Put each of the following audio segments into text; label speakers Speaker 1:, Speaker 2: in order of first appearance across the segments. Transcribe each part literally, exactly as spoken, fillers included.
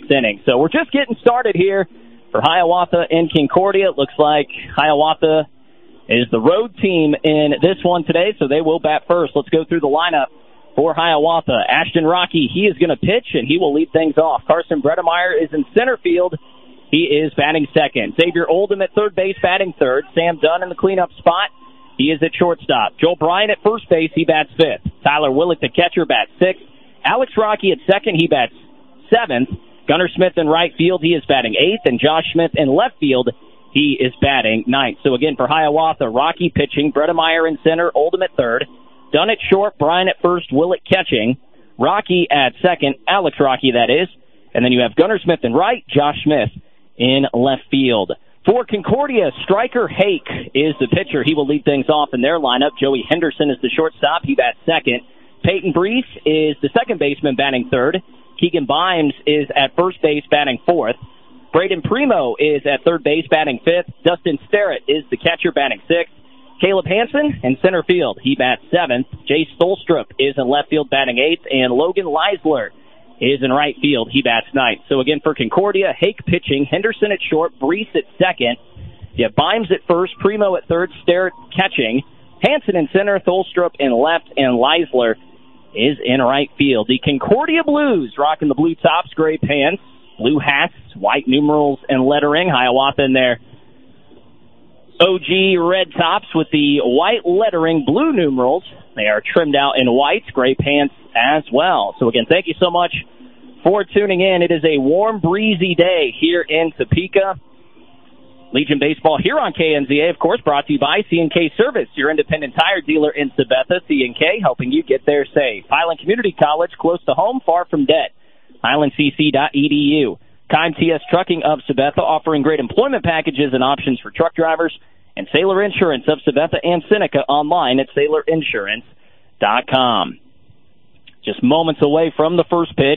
Speaker 1: sixth inning. So we're just getting started here for Hiawatha and Concordia. It looks like Hiawatha is the road team in this one today, so they will bat first. Let's go through the lineup for Hiawatha. Ashton Rocky, he is going to pitch, and he will lead things off. Carson Bredemeyer is in center field. He is batting second. Xavier Oldham at third base, batting third. Sam Dunn in the cleanup spot. He is at shortstop. Joel Bryan at first base, he bats fifth. Tyler Willick, the catcher, bats sixth. Alex Rocky at second, he bats seventh. Gunnar Smith in right field, he is batting eighth. And Josh Smith in left field, he is batting ninth. So again, for Hiawatha, Rocky pitching, Bredemeyer in center, Oldham at third. Dunn at short, Bryan at first, Willick catching. Rocky at second, Alex Rocky, that is. And then you have Gunnar Smith in right, Josh Smith in left field. For Concordia, Striker Hake is the pitcher. He will lead things off in their lineup. Joey Henderson is the shortstop. He bats second. Peyton Brees is the second baseman, batting third. Keegan Bimes is at first base, batting fourth. Braden Primo is at third base, batting fifth. Dustin Sterrett is the catcher, batting sixth. Caleb Hansen in center field. He bats seventh. Jay Stolstrup is in left field, batting eighth. And Logan Leisler is in right field. He bats ninth. So again, for Concordia, Hake pitching, Henderson at short, Brees at second. You have Bimes at first, Primo at third, Sterrett catching. Hansen in center, Tholstrup in left, and Leisler is in right field. The Concordia Blues rocking the blue tops, gray pants, blue hats, white numerals and lettering. Hiawatha in their O G red tops with the white lettering, blue numerals. They are trimmed out in white, gray pants as well. So again, thank you so much for tuning in. It is a warm, breezy day here in Topeka. Legion Baseball here on K N Z A, of course, brought to you by C and K Service, your independent tire dealer in Sabetha. C and K helping you get there safe. Highland Community College, close to home, far from debt. highland c c dot e d u. Kime T S Trucking of Sabetha, offering great employment packages and options for truck drivers. And Sailor Insurance of Sabetha and Seneca, online at sailor insurance dot com. Just moments away from the first pitch.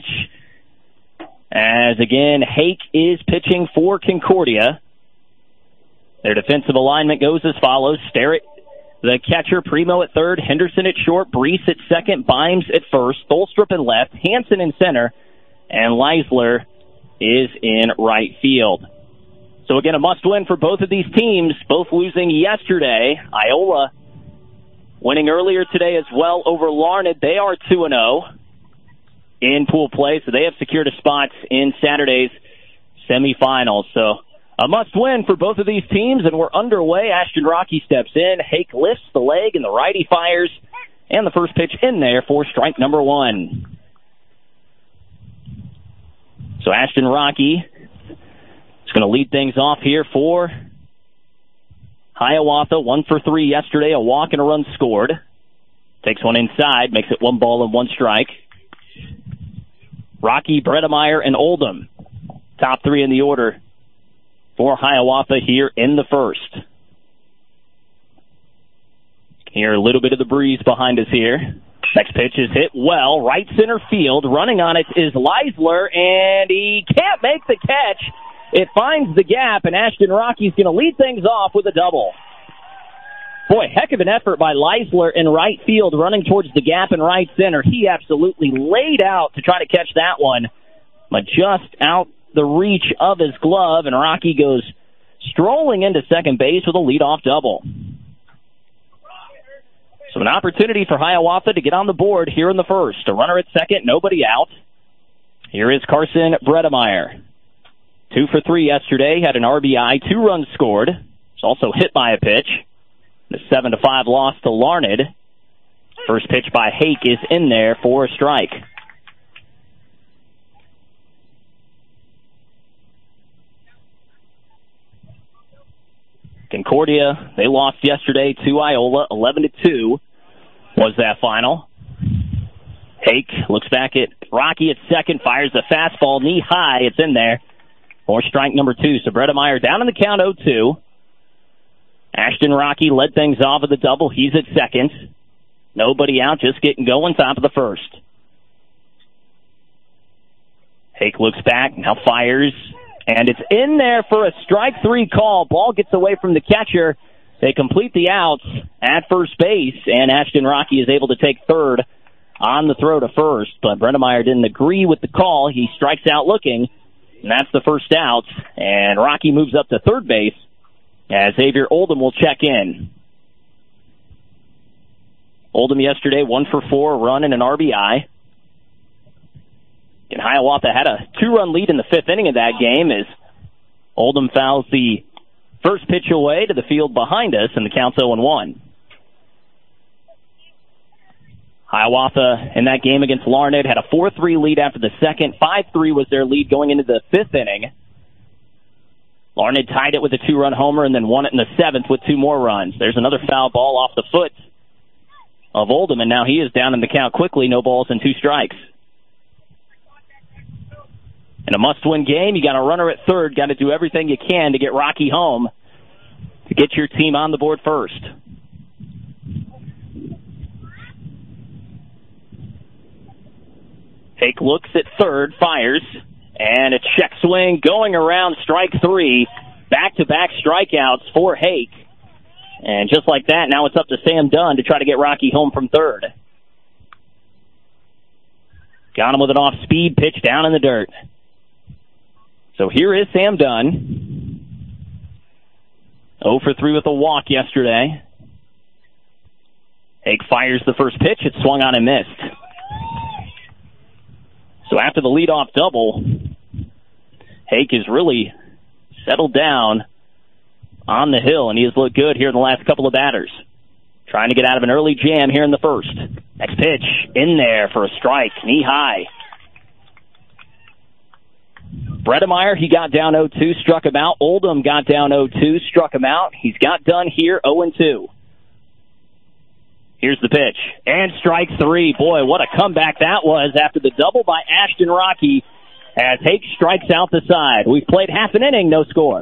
Speaker 1: As again, Hake is pitching for Concordia. Their defensive alignment goes as follows. Sterrett, the catcher, Primo at third, Henderson at short, Brees at second, Bimes at first, Tholstrup in left, Hansen in center, and Leisler is in right field. So again, a must-win for both of these teams, both losing yesterday. Iola winning earlier today as well over Larned. They are two and oh in pool play, so they have secured a spot in Saturday's semifinals. So a must-win for both of these teams, and we're underway. Ashton Rocky steps in. Hake lifts the leg, and the righty fires. And the first pitch in there for strike number one. So Ashton Rocky is going to lead things off here for Hiawatha. One for three yesterday, a walk and a run scored. Takes one inside, makes it one ball and one strike. Rocky, Bredemeyer, and Oldham, top three in the order for Hiawatha here in the first. Hear a little bit of the breeze behind us here. Next pitch is hit well, right center field. Running on it is Leisler, and he can't make the catch. It finds the gap, and Ashton Rocky's going to lead things off with a double. Boy, heck of an effort by Leisler in right field, running towards the gap in right center. He absolutely laid out to try to catch that one, but just out the reach of his glove, and Rocky goes strolling into second base with a leadoff double. So an opportunity for Hiawatha to get on the board here in the first. A runner at second, nobody out. Here is Carson Bredemeyer. Two for three yesterday, had an R B I, two runs scored. Was also hit by a pitch. The seven to five loss to Larned. First pitch by Hake is in there for a strike. Concordia, they lost yesterday to Iola, eleven to two was that final. Hake looks back at Rocky at second, fires the fastball knee high. It's in there for strike number two. So Bredemeyer down in the count oh two. Ashton Rocky led things off with a double. He's at second. Nobody out, just getting going, top of the first. Hake looks back, now fires, and it's in there for a strike three call. Ball gets away from the catcher. They complete the outs at first base, and Ashton Rocky is able to take third on the throw to first. But Bredemeyer didn't agree with the call. He strikes out looking And that's the first out. And Rocky moves up to third base as Xavier Oldham will check in. Oldham yesterday, one for four, a run and an R B I. And Hiawatha had a two-run lead in the fifth inning of that game as Oldham fouls the first pitch away to the field behind us, and the count's oh and one. Hiawatha in that game against Larned had a four three lead after the second. five three was their lead going into the fifth inning. Larned tied it with a two-run homer and then won it in the seventh with two more runs. There's another foul ball off the foot of Oldham, and now he is down in the count quickly. No balls and two strikes. In a must-win game, you got a runner at third. Got to do everything you can to get Rocky home to get your team on the board first. Hake looks at third, fires, and a check swing going around strike three. Back-to-back strikeouts for Hake. And just like that, now it's up to Sam Dunn to try to get Rocky home from third. Got him with an off-speed pitch down in the dirt. So here is Sam Dunn. oh for three with a walk yesterday. Hake fires the first pitch. It swung on and missed. So after the leadoff double, Hake has really settled down on the hill, and he has looked good here in the last couple of batters. Trying to get out of an early jam here in the first. Next pitch, in there for a strike, knee high. Bredemeyer, he got down oh two, struck him out. Oldham got down oh two, struck him out. He's got Dunn here, oh and two. Here's the pitch. And strike three. Boy, what a comeback that was after the double by Ashton Rocky as Hake strikes out the side. We've played half an inning, no score.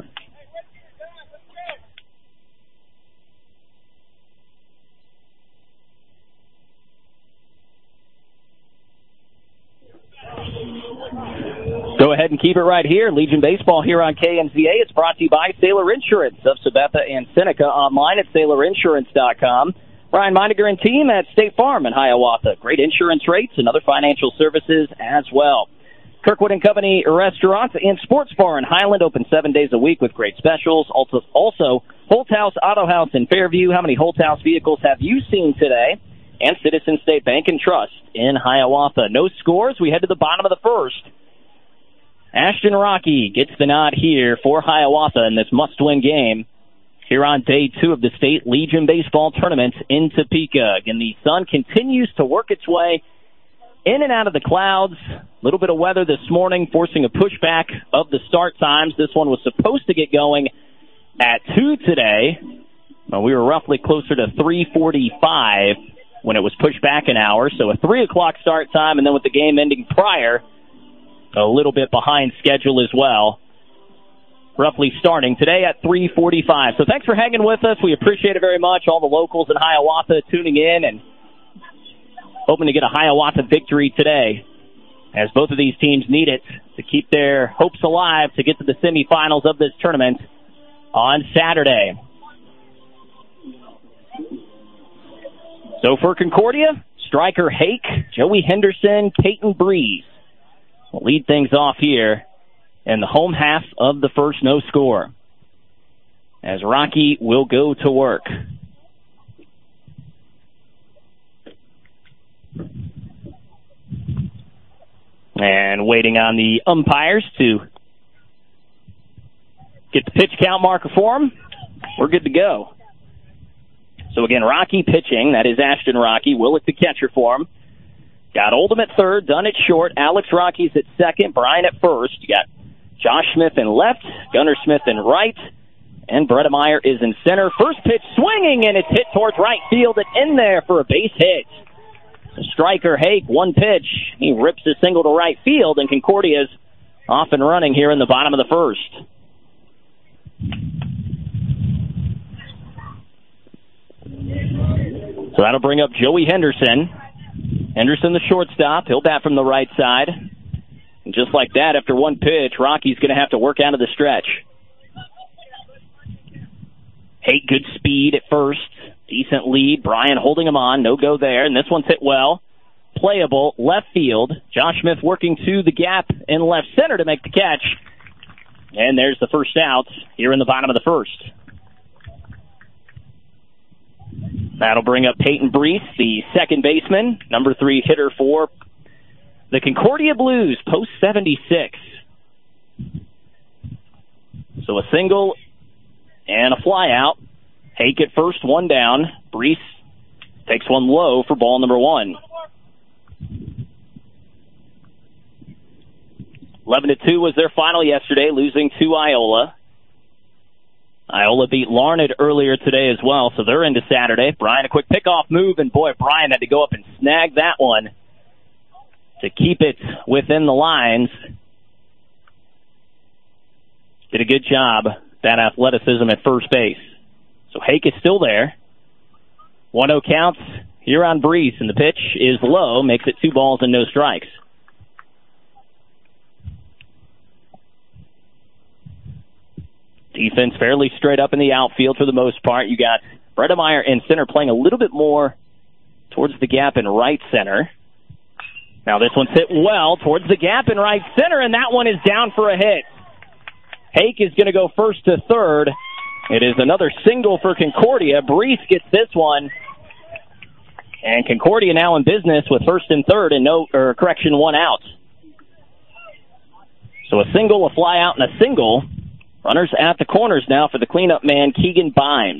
Speaker 1: Go ahead and keep it right here. Legion Baseball here on K N Z A. It's brought to you by Sailor Insurance of Sabetha and Seneca, online at sailor insurance dot com. Brian Meininger and team at State Farm in Hiawatha. Great insurance rates and other financial services as well. Kirkwood and Company Restaurants and Sports Bar in Highland, open seven days a week with great specials. Also, also Holt House Auto House in Fairview. How many Holt House vehicles have you seen today? And Citizen State Bank and Trust in Hiawatha. No scores. We head to the bottom of the first. Ashton Rocky gets the nod here for Hiawatha in this must-win game here on day two of the State Legion Baseball Tournament in Topeka. Again, the sun continues to work its way in and out of the clouds. A little bit of weather this morning forcing a pushback of the start times. This one was supposed to get going at two today. Well, we were roughly closer to three forty-five when it was pushed back an hour. So a three o'clock start time, and then with the game ending prior, a little bit behind schedule as well. Roughly starting today at three forty-five. So thanks for hanging with us. We appreciate it very much. All the locals in Hiawatha tuning in and hoping to get a Hiawatha victory today, as both of these teams need it to keep their hopes alive to get to the semifinals of this tournament on Saturday. So for Concordia, striker Hake, Joey Henderson, Peyton Breeze will lead things off here in the home half of the first, no score, as Rocky will go to work. And waiting on the umpires to get the pitch count marker for him. We're good to go. So again, Rocky pitching. That is Ashton Rocky. Willett the catcher for him. Got Oldham at third, Dunn at short, Alex Rocky's at second, Brian at first. You got Josh Smith in left, Gunnar Smith in right, and Bredemeyer is in center. First pitch swinging, and it's hit towards right field and in there for a base hit. So striker Hake, one pitch. He rips a single to right field, and Concordia's off and running here in the bottom of the first. So that'll bring up Joey Henderson. Henderson, the shortstop. He'll bat from the right side. And just like that, after one pitch, Rocky's going to have to work out of the stretch. Hake, good speed at first. Decent lead. Brian holding him on. No go there. And this one's hit well. playable, left field. Josh Smith working to the gap in left center to make the catch. And there's the first out here in the bottom of the first. That'll bring up Peyton Brees, the second baseman, number three hitter for the Concordia Blues, post seventy-six. So a single and a fly out. Hake at first, one down. Brees takes one low for ball number one. eleven to two was their final yesterday, losing to Iola. Iola beat Larned earlier today as well, so they're into Saturday. Brian, a quick pickoff move, and boy, Brian had to go up and snag that one to keep it within the lines. Did a good job, that athleticism at first base. So Hake is still there. one oh counts here on Brees, and the pitch is low, makes it two balls and no strikes. Defense fairly straight up in the outfield for the most part. You got Bredemeyer in center playing a little bit more towards the gap in right center. Now this one's hit well towards the gap in right center, and that one is down for a hit. Hake is going to go first to third. It is another single for Concordia. Brees gets this one. And Concordia now in business with first and third and no, or correction, one out. So a single, a fly out, and a single. Runners at the corners now for the cleanup man, Keegan Bimes.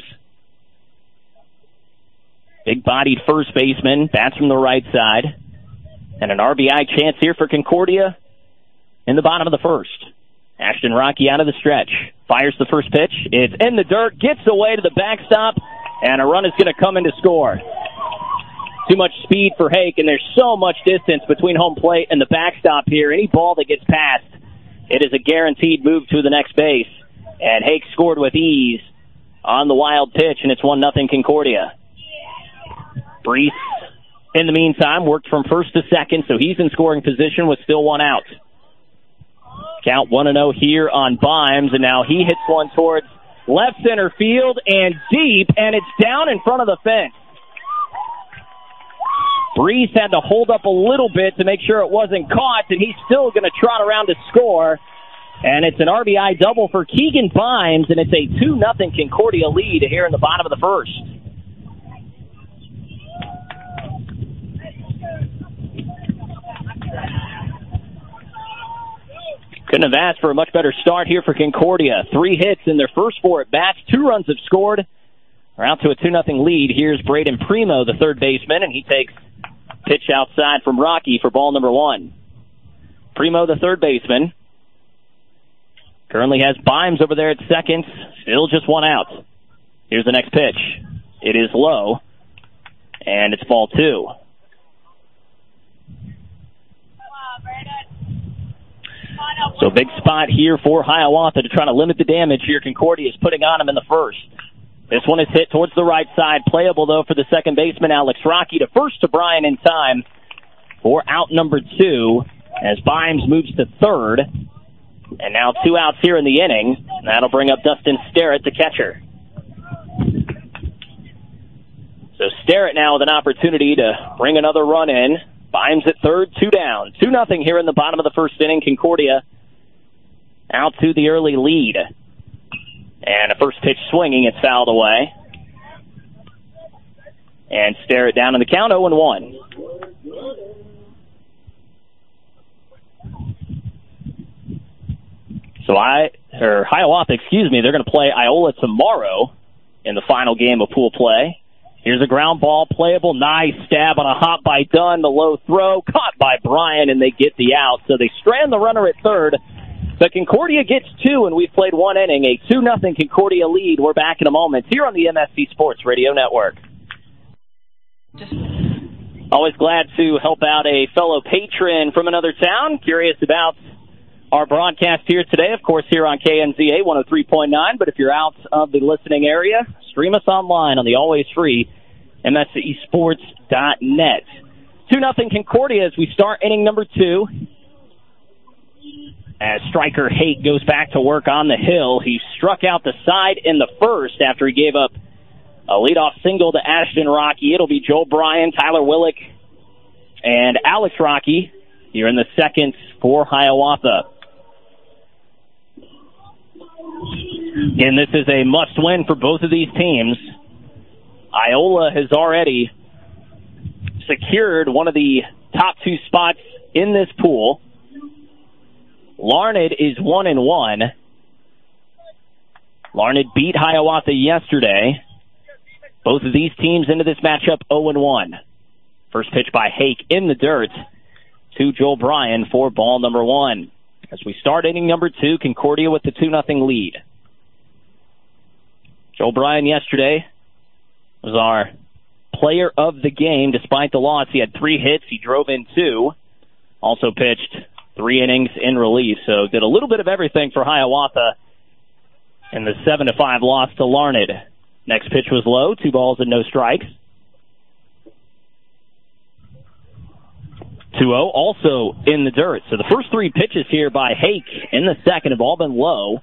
Speaker 1: Big-bodied first baseman, bats from the right side. And an R B I chance here for Concordia in the bottom of the first. Ashton Rocky out of the stretch. Fires the first pitch. It's in the dirt. Gets away to the backstop. And a run is going to come in to score. Too much speed for Hake, and there's so much distance between home plate and the backstop here. Any ball that gets past, it is a guaranteed move to the next base. And Hake scored with ease on the wild pitch, and it's one nothing Concordia. Brees, in the meantime, worked from first to second, so he's in scoring position with still one out. Count one and oh here on Bimes, and now he hits one towards left center field and deep, and it's down in front of the fence. Brees had to hold up a little bit to make sure it wasn't caught, and he's still going to trot around to score. And it's an R B I double for Keegan Bimes, and it's a two nothing Concordia lead here in the bottom of the first. Couldn't have asked for a much better start here for Concordia. Three hits in their first four at bats. Two runs have scored. We're out to a two nothing lead. Here's Braden Primo, the third baseman, and he takes pitch outside from Rocky for ball number one. Primo, the third baseman, currently has Bimes over there at second. Still just one out. Here's the next pitch. It is low, and it's ball two. So big spot here for Hiawatha to try to limit the damage here Concordia is putting on him in the first. This one is hit towards the right side. Playable, though, for the second baseman, Alex Rocky. To first to Brian in time for out number two as Bimes moves to third. And now two outs here in the inning. That'll bring up Dustin Sterrett, the catcher. So Sterrett now with an opportunity to bring another run in. Bimes at third, two down. two nothing here in the bottom of the first inning. Concordia out to the early lead. And a first pitch swinging, it's fouled away. And Sterrett down in the count, oh and one. So I, or Hiawatha, excuse me, they're going to play Iola tomorrow in the final game of pool play. Here's a ground ball, playable, nice stab on a hop by Dunn, the low throw, caught by Bryan, and they get the out. So they strand the runner at third. But Concordia gets two, and we've played one inning, a two nothing Concordia lead. We're back in a moment here on the M S C Sports Radio Network. Always glad to help out a fellow patron from another town. Curious about our broadcast here today, of course, here on K N Z A one oh three point nine. But if you're out of the listening area, stream us online on the always free M S C Sports dot net. two nothing Concordia as we start inning number two. As striker Hake goes back to work on the hill, he struck out the side in the first after he gave up a leadoff single to Ashton Rocky. It'll be Joel Bryan, Tyler Willick, and Alex Rocky here in the second for Hiawatha. And this is a must-win for both of these teams. Iola has already secured one of the top two spots in this pool. Larned is one and one. Larned beat Hiawatha yesterday. Both of these teams into this matchup oh and one. First pitch by Hake in the dirt to Joel Bryan for ball number one. As we start inning number two, Concordia with the two nothing lead. Joel Bryan yesterday was our player of the game despite the loss. He had three hits. He drove in two. Also pitched three innings in relief. So did a little bit of everything for Hiawatha in the seven to five loss to Larned. Next pitch was low. Two balls and no strikes. two oh also in the dirt. So the first three pitches here by Hake in the second have all been low.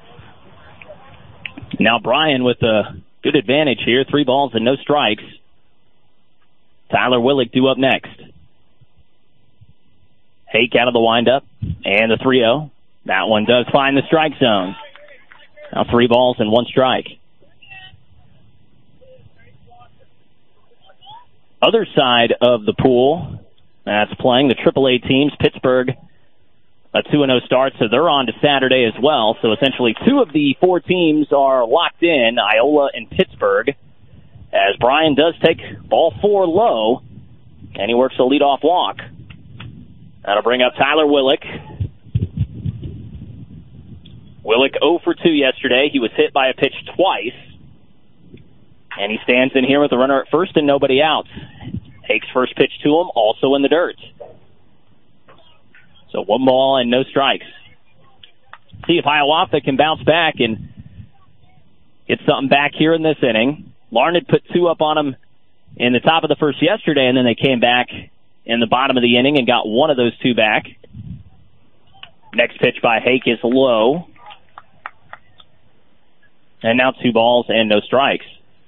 Speaker 1: Now Bryan with a good advantage here. Three balls and no strikes. Tyler Willick due up next. Hake out of the windup. And the three oh. That one does find the strike zone. Now three balls and one strike. Other side of the pool, that's playing the triple A teams. Pittsburgh, a two and oh start, so they're on to Saturday as well. So essentially two of the four teams are locked in, Iola and Pittsburgh, as Bryan does take ball four low, and he works a leadoff walk. That'll bring up Tyler Willick. Willick oh for two yesterday. He was hit by a pitch twice. And he stands in here with a runner at first and nobody out. Takes first pitch to him, also in the dirt. So one ball and no strikes. See if Hiawatha can bounce back and get something back here in this inning. Larned put two up on him in the top of the first yesterday, and then they came back in the bottom of the inning and got one of those two back. Next pitch by Hake is low. And now two balls and no strikes.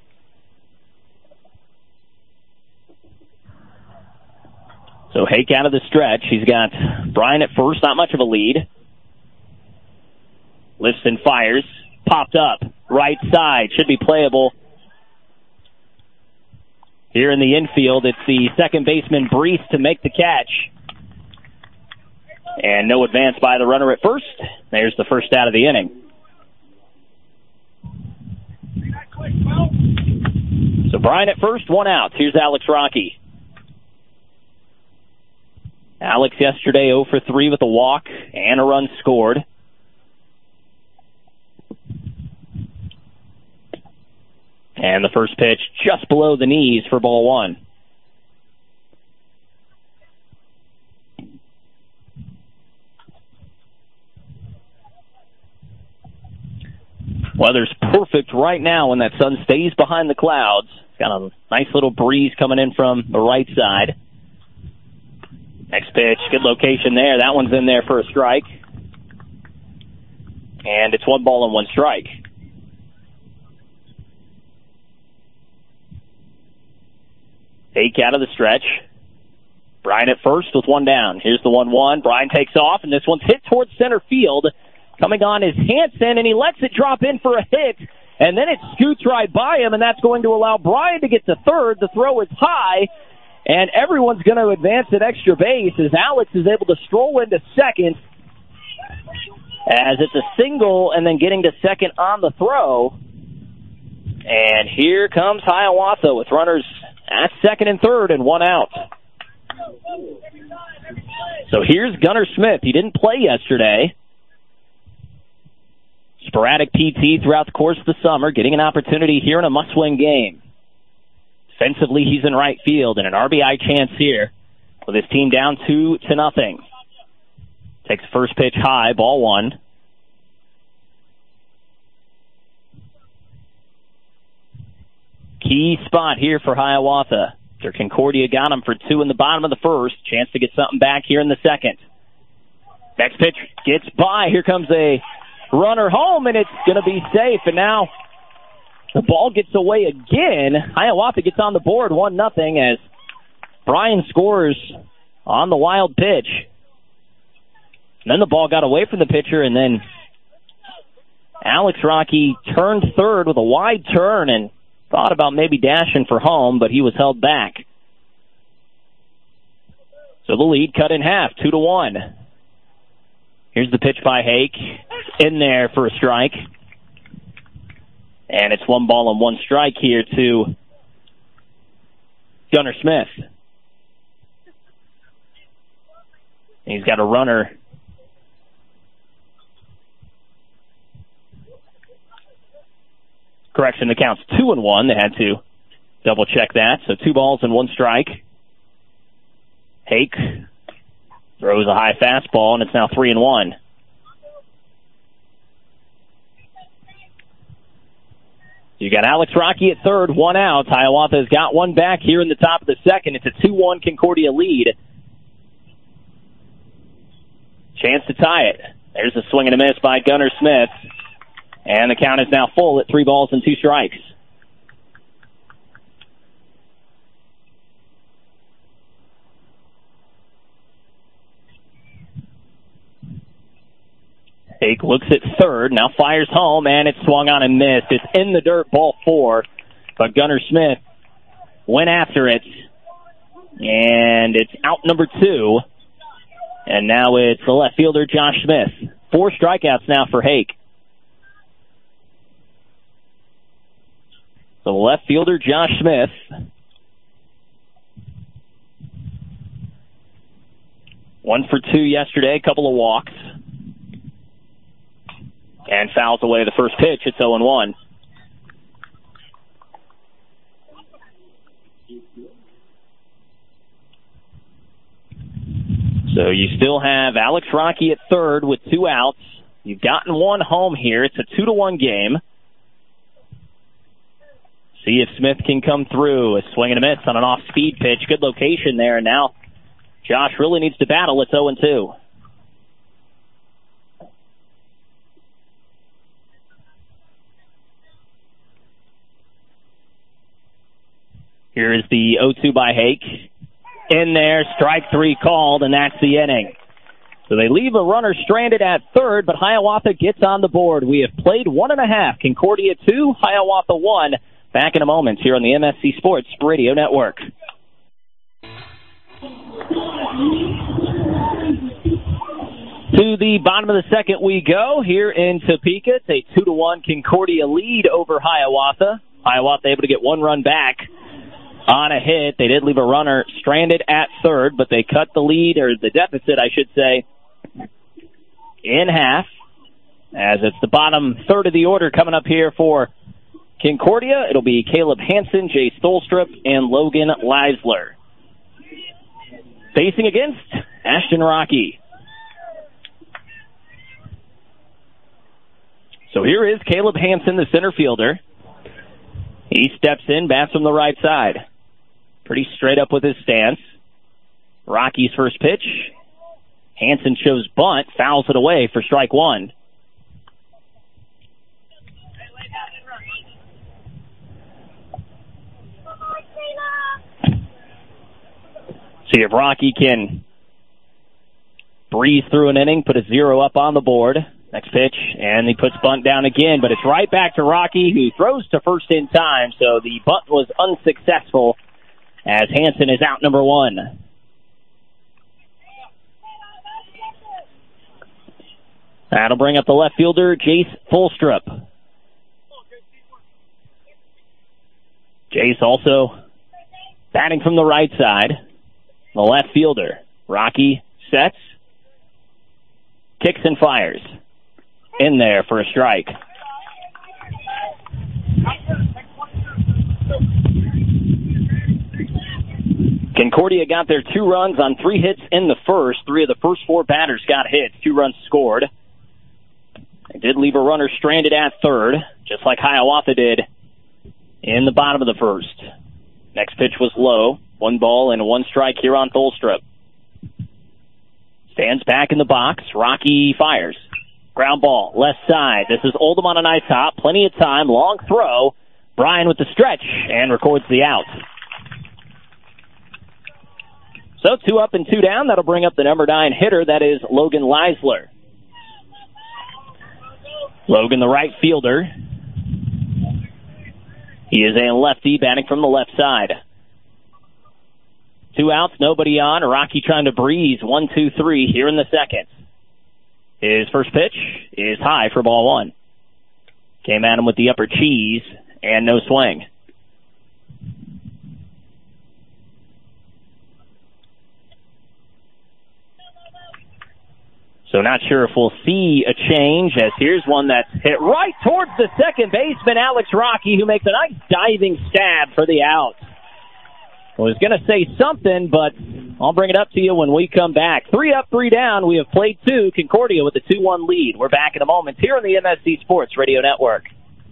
Speaker 1: So Hake out of the stretch. He's got Bryan at first, not much of a lead. Lifts and fires. Popped up. Right side. Should be playable. Here in the infield, it's the second baseman, Brees, to make the catch. And no advance by the runner at first. There's the first out of the inning. So Bryan at first, one out. Here's Alex Rocky. Alex yesterday oh for three with a walk and a run scored. And the first pitch just below the knees for ball one. Weather's perfect right now when that sun stays behind the clouds. Got a nice little breeze coming in from the right side. Next pitch, good location there. That one's in there for a strike. And it's one ball and one strike. Hake out of the stretch. Bryan at first with one down. Here's the one one. Bryan takes off, and this one's hit towards center field. Coming on is Hansen, and he lets it drop in for a hit. And then it scoots right by him, and that's going to allow Bryan to get to third. The throw is high. And everyone's going to advance an extra base as Alex is able to stroll into second as it's a single and then getting to second on the throw. And here comes Hiawatha with runners at second and third and one out. So here's Gunnar Smith. He didn't play yesterday. Sporadic P T throughout the course of the summer, getting an opportunity here in a must-win game. Defensively, he's in right field, and an R B I chance here with his team down two to nothing. Takes first pitch high, ball one. Key spot here for Hiawatha. After Concordia got him for two in the bottom of the first, chance to get something back here in the second. Next pitch gets by. Here comes a runner home, and it's going to be safe, and now the ball gets away again. Hiawatha gets on the board, one nothing, as Bryan scores on the wild pitch. And then the ball got away from the pitcher, and then Alex Rocky turned third with a wide turn and thought about maybe dashing for home, but he was held back. So the lead cut in half, two to one. Here's the pitch by Hake. In there for a strike. And it's one ball and one strike here to Gunnar Smith. He's got a runner. Correction, the count's two and one. They had to double check that. So two balls and one strike. Hake throws a high fastball, and it's now three and one. You got Alex Rocky at third, one out. Hiawatha has got one back here in the top of the second. It's a two one Concordia lead. Chance to tie it. There's a swing and a miss by Gunnar Smith. And the count is now full at three balls and two strikes. Hake looks at third, now fires home, and it's swung on and missed. It's in the dirt, ball four. But Gunnar Smith went after it. And it's out number two. And now it's the left fielder, Josh Smith. Four strikeouts now for Hake. The left fielder, Josh Smith. One for two yesterday, a couple of walks. And fouls away the first pitch. It's oh and one. So you still have Alex Rocky at third with two outs. You've gotten one home here. It's a two to one game. See if Smith can come through. A swing and a miss on an off-speed pitch. Good location there. And now Josh really needs to battle. It's oh and two. Here is the oh two by Hake. In there, strike three called, and that's the inning. So they leave a runner stranded at third, but Hiawatha gets on the board. We have played one and a half. Concordia two, Hiawatha one. Back in a moment here on the M S C Sports Radio Network. To the bottom of the second we go here in Topeka. It's a two to one Concordia lead over Hiawatha. Hiawatha able to get one run back on a hit. They did leave a runner stranded at third, but they cut the lead, or the deficit, I should say, in half, as it's the bottom third of the order coming up here for Concordia. It'll be Caleb Hansen, Jay Stolstrup, and Logan Leisler. Facing against Ashton Rocky. So here is Caleb Hansen, the center fielder. He steps in, bats from the right side. Pretty straight up with his stance. Rocky's first pitch. Hansen shows bunt, fouls it away for strike one. See if Rocky can breeze through an inning, put a zero up on the board. Next pitch, and he puts bunt down again, but it's right back to Rocky, who throws to first in time, so the bunt was unsuccessful as Hansen is out number one. That'll bring up the left fielder, Jace Fulstrup. Jace also batting from the right side. The left fielder, Rocky sets, kicks and fires. In there for a strike. Concordia got their two runs on three hits in the first. Three of the first four batters got hits. Two runs scored. They did leave a runner stranded at third, just like Hiawatha did in the bottom of the first. Next pitch was low. One ball and one strike here on Tholstrup. Stands back in the box. Rocky fires. Ground ball, left side. This is Oldham on a nice hop. Plenty of time. Long throw. Bryan with the stretch and records the out. So two up and two down. That'll bring up the number nine hitter. That is Logan Leisler. Logan, the right fielder. He is a lefty batting from the left side. Two outs, nobody on. Rocky trying to breeze. One, two, three here in the second. His first pitch is high for ball one. Came at him with the upper cheese and no swing. So not sure if we'll see a change, as here's one that's hit right towards the second baseman, Alex Rocky, who makes a nice diving stab for the out. I was going to say something, but I'll bring it up to you when we come back. Three up, three down. We have played two. Concordia with a two one lead. We're back in a moment here on the M S C Sports Radio Network.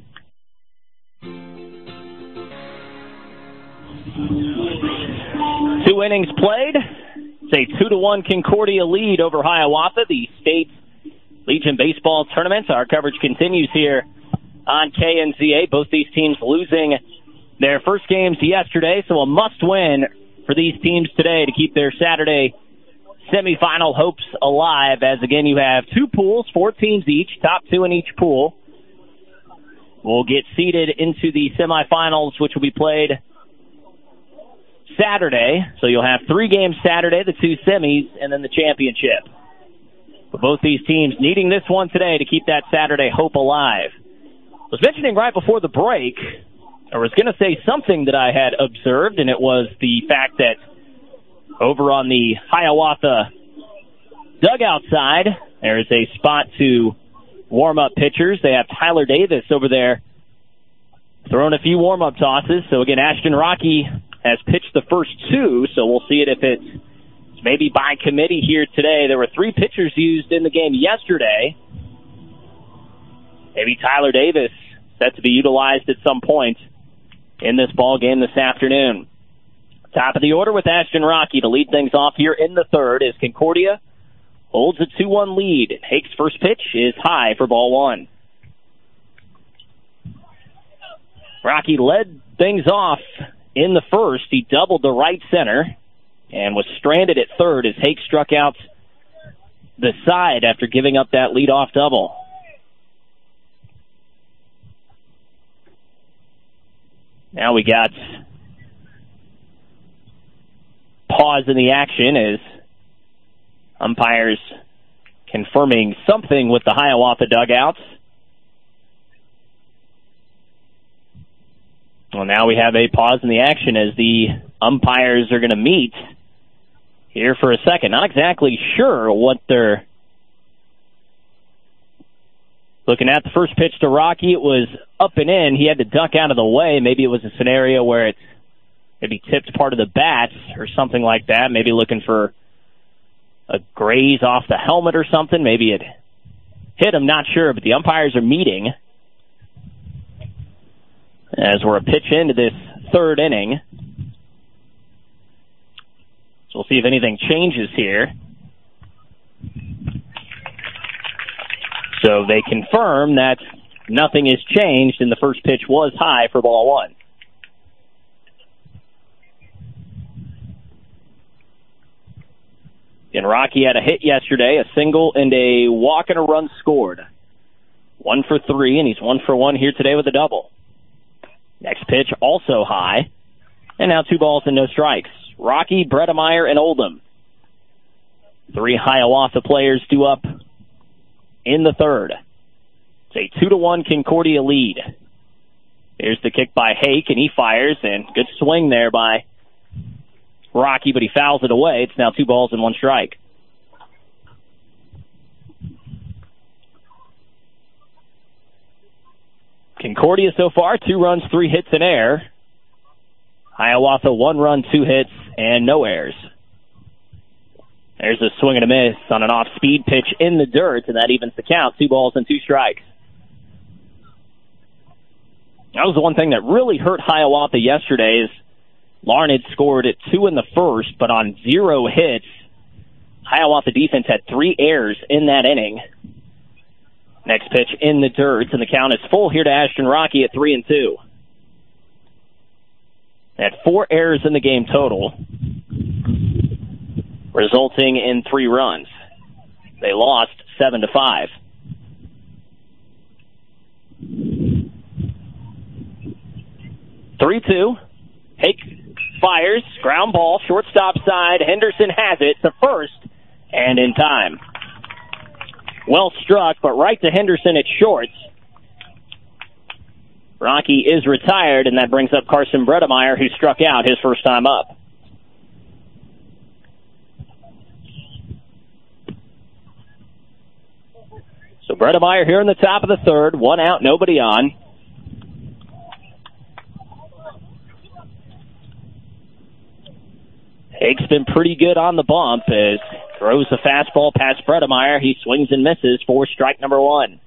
Speaker 1: Two innings played. It's a two to one Concordia lead over Hiawatha, the state Legion baseball tournament. Our coverage continues here on K N Z A. Both these teams losing their first games yesterday, so a must-win for these teams today to keep their Saturday semifinal hopes alive, as, again, you have two pools, four teams each, top two in each pool. Will get seeded into the semifinals, which will be played Saturday. So you'll have three games Saturday, the two semis, and then the championship. But both these teams needing this one today to keep that Saturday hope alive. I was mentioning right before the break, I was going to say something that I had observed, and it was the fact that over on the Hiawatha dugout side, there is a spot to warm up pitchers. They have Tyler Davis over there throwing a few warm-up tosses. So, again, Ashton Rocky has pitched the first two, so we'll see it if it's maybe by committee here today. There were three pitchers used in the game yesterday. Maybe Tyler Davis set to be utilized at some point in this ball game this afternoon. Top of the order with Ashton Rocky to lead things off here in the third as Concordia holds a two one lead. Hake's first pitch is high for ball one. Rocky led things off in the first. He doubled the right center and was stranded at third as Hake struck out the side after giving up that leadoff double. Now we got pause in the action as umpires confirming something with the Hiawatha dugouts. Well, now we have a pause in the action as the umpires are going to meet here for a second. Not exactly sure what they're looking at. The first pitch to Rocky, it was up and in. He had to duck out of the way. Maybe it was a scenario where it's maybe tipped part of the bat or something like that. Maybe looking for a graze off the helmet or something. Maybe it hit him, not sure. But the umpires are meeting as we're a pitch into this third inning. So we'll see if anything changes here. So they confirm that nothing has changed, and the first pitch was high for ball one. And Rocky had a hit yesterday, a single and a walk and a run scored. One for three, and he's one for one here today with a double. Next pitch also high, and now two balls and no strikes. Rocky, Bredemeyer, and Oldham. Three Hiawatha players due up in the third. It's a two to one Concordia lead. Here's the kick by Hake, and he fires, and good swing there by Rocky, but he fouls it away. It's now two balls and one strike. Concordia so far, two runs, three hits, and error. Hiawatha, one run, two hits, and no errors. There's a swing and a miss on an off-speed pitch in the dirt, and that evens the count. Two balls and two strikes. That was the one thing that really hurt Hiawatha yesterday is Lauren had scored at two in the first, but on zero hits, Hiawatha defense had three errors in that inning. Next pitch in the dirt, and the count is full here to Ashton Rocky at three and two. They had four errors in the game total. resulting in three runs. They lost seven to five. three two. Hake fires, ground ball, shortstop side. Henderson has it to first, and in time. Well struck, but right to Henderson at shorts. Rocky is retired, and that brings up Carson Bredemeyer, who struck out his first time up. So Bredemeyer here in the top of the third, one out, nobody on. Hake's been pretty good on the bump as throws the fastball past Bredemeyer. He swings and misses for strike number one.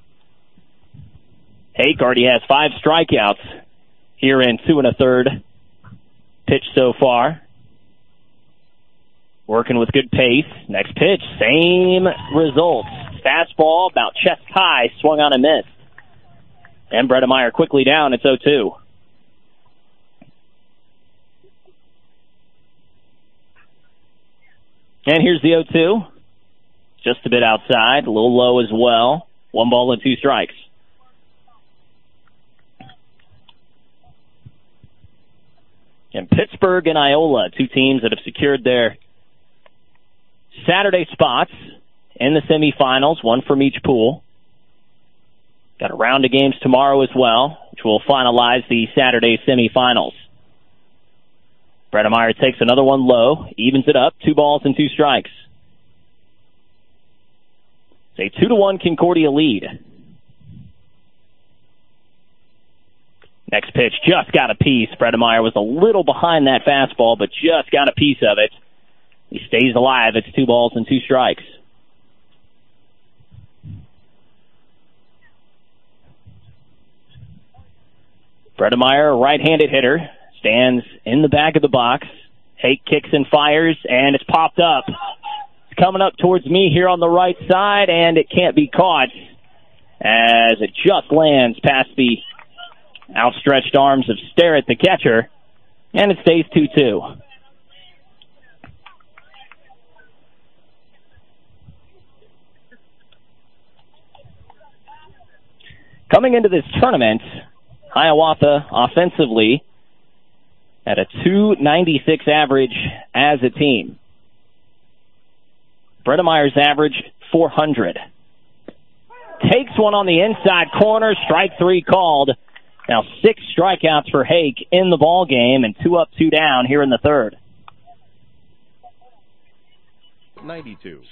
Speaker 1: Hake already has five strikeouts here in two and a third pitch so far. Working with good pace. Next pitch, same results. Fastball about chest high, swung on and missed. And Bredemeyer quickly down. It's oh two. And here's the oh two. Just a bit outside, a little low as well. One ball and two strikes. And Pittsburgh and Iola, two teams that have secured their Saturday spots in the semifinals, one from each pool. Got a round of games tomorrow as well, which will finalize the Saturday semifinals. Bredemeyer takes another one low, evens it up, two balls and two strikes. It's a two to one Concordia lead. Next pitch, just got a piece. Bredemeyer was a little behind that fastball, but just got a piece of it. He stays alive. It's two balls and two strikes. Bredemeyer, a right-handed hitter, stands in the back of the box. Hake kicks and fires, and it's popped up. It's coming up towards me here on the right side, and it can't be caught as it just lands past the outstretched arms of Sterrett, the catcher, and it stays two two. Coming into this tournament, Hiawatha offensively at a two ninety-six average as a team. Bredemeyer's average four hundred. Takes one on the inside corner, strike three called. Now six strikeouts for Hake in the ball game, and two up, two down here in the third.
Speaker 2: ninety-two.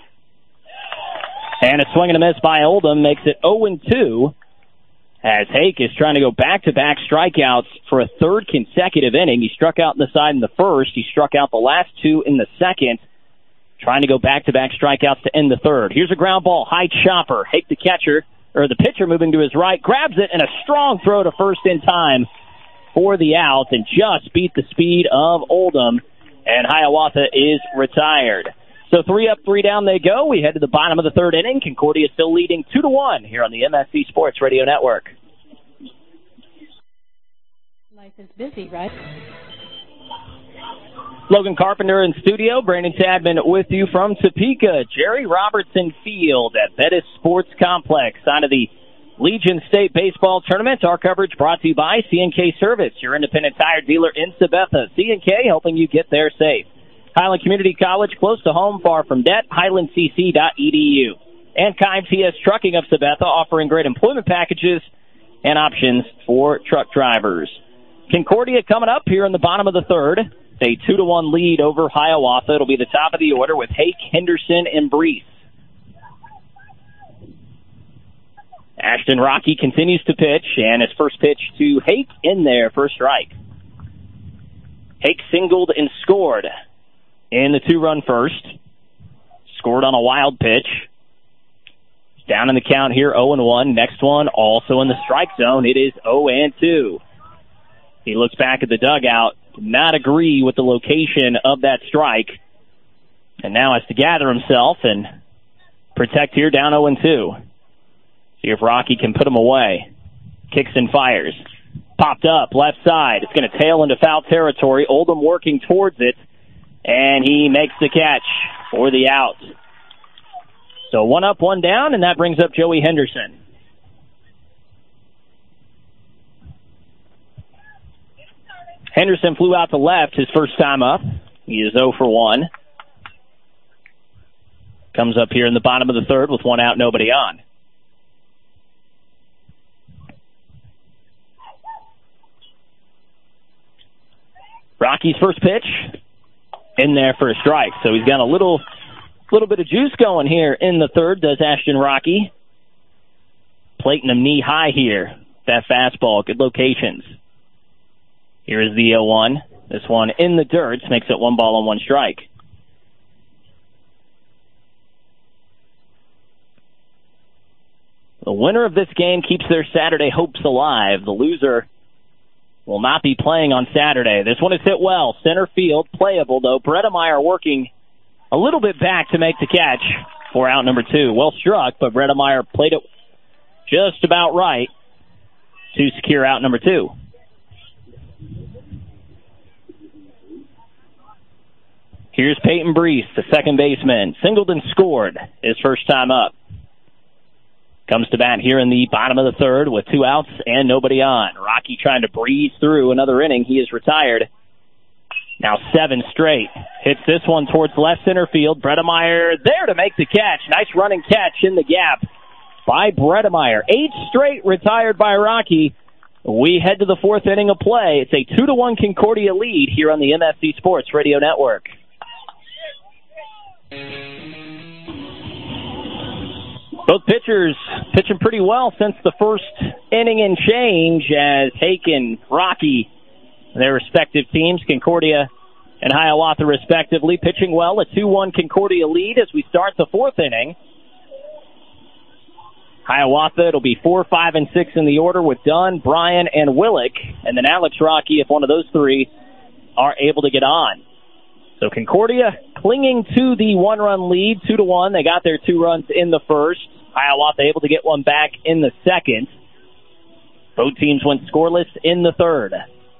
Speaker 1: And a swing and a miss by Oldham makes it oh and two. As Hake is trying to go back-to-back strikeouts for a third consecutive inning. He struck out in the side in the first. He struck out the last two in the second. Trying to go back-to-back strikeouts to end the third. Here's a ground ball, high chopper. Hake, the catcher, or the pitcher moving to his right, grabs it, and a strong throw to first in time for the out, and just beat the speed of Oldham, and Hiawatha is retired. So three up, three down they go. We head to the bottom of the third inning. Concordia still leading two to one here on the M S C Sports Radio Network.
Speaker 3: Life is busy, right?
Speaker 1: Logan Carpenter in studio. Brandon Tadman with you from Topeka. Jerry Robertson Field at Bettis Sports Complex. On to the Legion State Baseball Tournament. Our coverage brought to you by C and K Service, your independent tire dealer in Sabetha. C and K helping you get there safe. Highland Community College, close to home, far from debt, highland c c dot e d u. And K I M T S Trucking of Sabetha, offering great employment packages and options for truck drivers. Concordia coming up here in the bottom of the third. A two to one lead over Hiawatha. It'll be the top of the order with Hake, Henderson, and Brees. Ashton Rocky continues to pitch, and his first pitch to Hake in there for a strike. Hake singled and scored in the two-run first. Scored on a wild pitch. Down in the count here, oh and one. Next one also in the strike zone. It is oh and two. He looks back at the dugout, did not agree with the location of that strike, and now has to gather himself and protect here down oh and two. See if Rocky can put him away. Kicks and fires. Popped up, left side. It's going to tail into foul territory. Oldham working towards it. And he makes the catch for the out. So one up, one down, and that brings up Joey Henderson. Henderson flew out to left his first time up. He is zero for one. Comes up here in the bottom of the third with one out, nobody on. Rocky's first pitch in there for a strike. So he's got a little little bit of juice going here in the third, does Ashton Rocky. Plating him knee high here. That fastball, good locations. Here is the oh one. This one in the dirt makes it one ball and one strike. The winner of this game keeps their Saturday hopes alive. The loser will not be playing on Saturday. This one is hit well. Center field, playable though. Bredemeyer working a little bit back to make the catch for out number two. Well struck, but Bredemeyer played it just about right to secure out number two. Here's Peyton Brees, the second baseman. Singleton scored his first time up. Comes to bat here in the bottom of the third with two outs and nobody on. Rocky trying to breeze through another inning. He is retired. Now seven straight. Hits this one towards left center field. Bredemeyer there to make the catch. Nice running catch in the gap by Bredemeyer. Eight straight retired by Rocky. We head to the fourth inning of play. It's a two to one Concordia lead here on the M F C Sports Radio Network. Both pitchers pitching pretty well since the first inning and change as Hake and Rocky, their respective teams, Concordia and Hiawatha respectively, pitching well. A two one Concordia lead as we start the fourth inning. Hiawatha, it'll be four, five, and six in the order with Dunn, Bryan, and Willick. And then Alex Rocky, if one of those three are able to get on. So Concordia clinging to the one-run lead, two to one. They got their two runs in the first. Hiawatha able to get one back in the second. Both teams went scoreless in the third.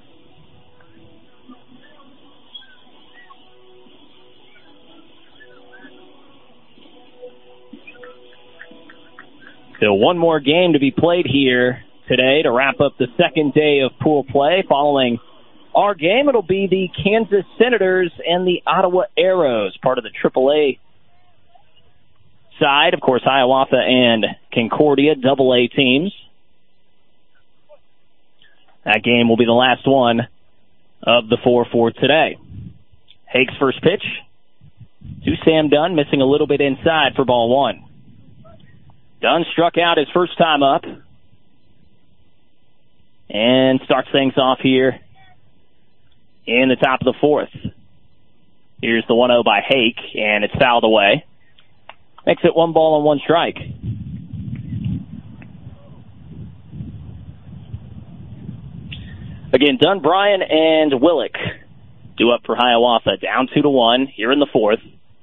Speaker 1: Still one more game to be played here today to wrap up the second day of pool play. Following our game, it'll be the Kansas Senators and the Ottawa Arrows, part of the triple A side. Of course, Hiawatha and Concordia, double A teams. That game will be the last one of the four for today. Hake's first pitch to Sam Dunn, missing a little bit inside for ball one. Dunn struck out his first time up and starts things off here in the top of the fourth. Here's the one oh by Hake, and it's fouled away. Makes it one ball and one strike. Again, Dunn, Bryan, and Willick due up for Hiawatha. Down two to one here in the fourth.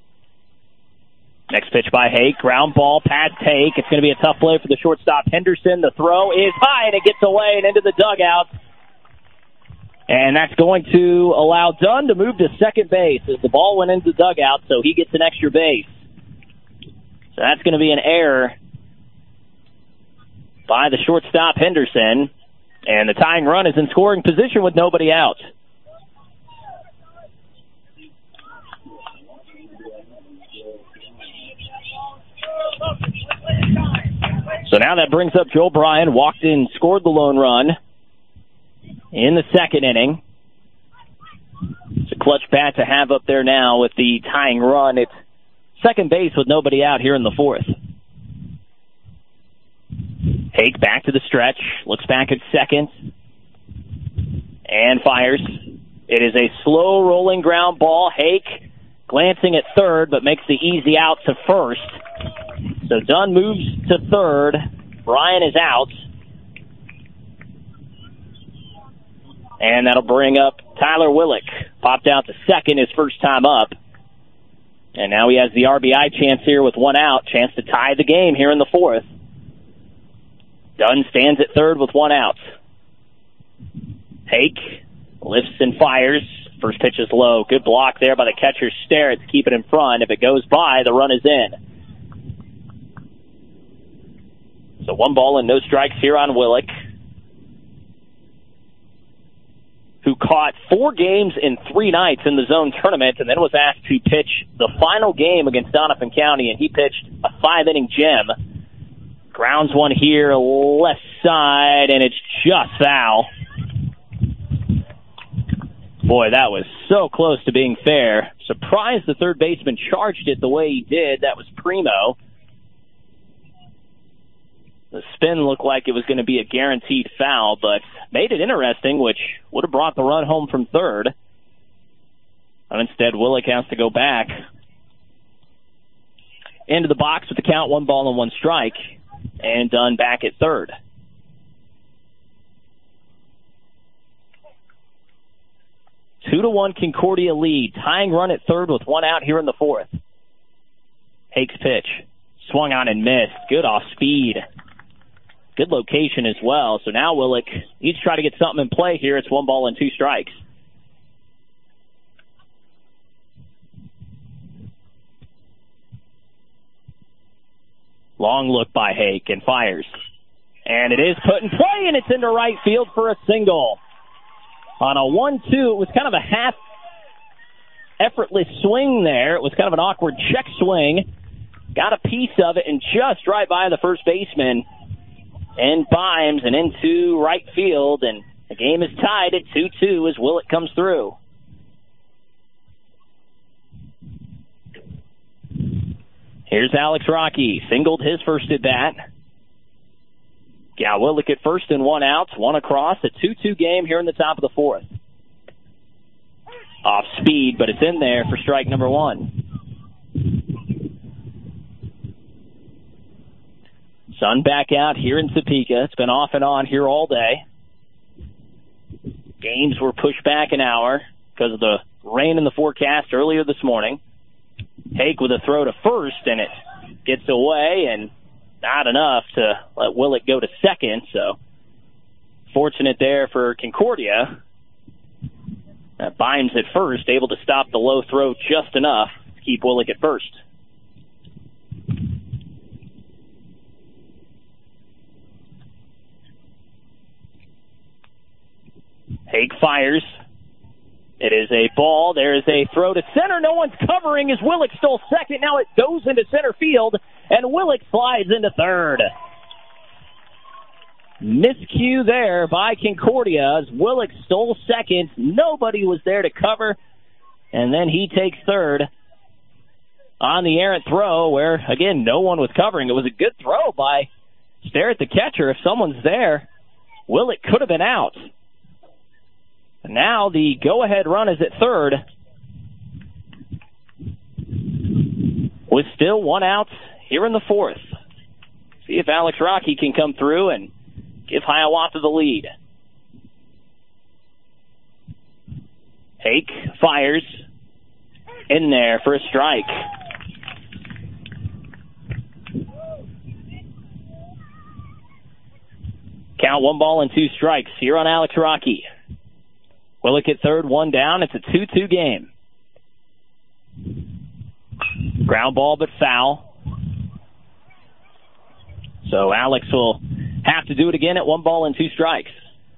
Speaker 1: Next pitch by Hake. Ground ball past Hake. It's going to be a tough play for the shortstop Henderson. The throw is high, and it gets away and into the dugout. And that's going to allow Dunn to move to second base as the ball went into the dugout, so he gets an extra base. So that's going to be an error by the shortstop Henderson. And the tying run is in scoring position with nobody out. So now that brings up Joel Bryan. Walked in, scored the lone run in the second inning. It's a clutch bat to have up there now with the tying run. It's second base with nobody out here in the fourth. Hake back to the stretch, looks back at second, and fires. It is a slow rolling ground ball. Hake glancing at third, but makes the easy out to first. So Dunn moves to third. Bryan is out. And that'll bring up Tyler Willick. Popped out to second his first time up. And now he has the R B I chance here with one out. Chance to tie the game here in the fourth. Dunn stands at third with one out. Hake lifts and fires. First pitch is low. Good block there by the catcher, Sterritz. Keep it in front. If it goes by, the run is in. So one ball and no strikes here on Willick, who caught four games in three nights in the zone tournament and then was asked to pitch the final game against Doniphan County, and he pitched a five-inning gem. Grounds one here, left side, and it's just foul. Boy, that was so close to being fair. Surprised the third baseman charged it the way he did. That was Primo. The spin looked like it was going to be a guaranteed foul, but made it interesting, which would have brought the run home from third. And instead, Willick has to go back into the box with the count, one ball and one strike, and done back at third. Two to one Concordia lead. Tying run at third with one out here in the fourth. Hake's pitch. Swung on and missed. Good off speed. Good location as well. So now Willick needs to try to get something in play here. It's one ball and two strikes. Long look by Hake and fires. And it is put in play, and it's into right field for a single. On a one two, it was kind of a half effortless swing there. It was kind of an awkward check swing. Got a piece of it and just right by the first baseman. And Bimes and into right field, and the game is tied at two two as Willick comes through. Here's Alex Rocky. Singled his first at bat. Yeah, Willick at first and one out. One across. A two two game here in the top of the fourth. Off speed, but it's in there for strike number one. Sun back out here in Topeka. It's been off and on here all day. Games were pushed back an hour because of the rain in the forecast earlier this morning. Hake with a throw to first, and it gets away, and not enough to let Willick go to second. So fortunate there for Concordia. Uh, Bimes at first, able to stop the low throw just enough to keep Willick at first. Hake fires. It is a ball. There is a throw to center. No one's covering as Willick stole second. Now it goes into center field, and Willick slides into third. Miscue there by Concordia as Willick stole second. Nobody was there to cover, and then he takes third on the errant throw where, again, no one was covering. It was a good throw by Sterritz, the catcher. If someone's there, Willick could have been out. Now the go-ahead run is at third, with still one out here in the fourth. See if Alex Rocky can come through and give Hiawatha the lead. Hake fires in there for a strike. Count one ball and two strikes here on Alex Rocky. Willick at third, one down. It's a two two game. Ground ball, but foul. So Alex will have to do it again at one ball and two strikes.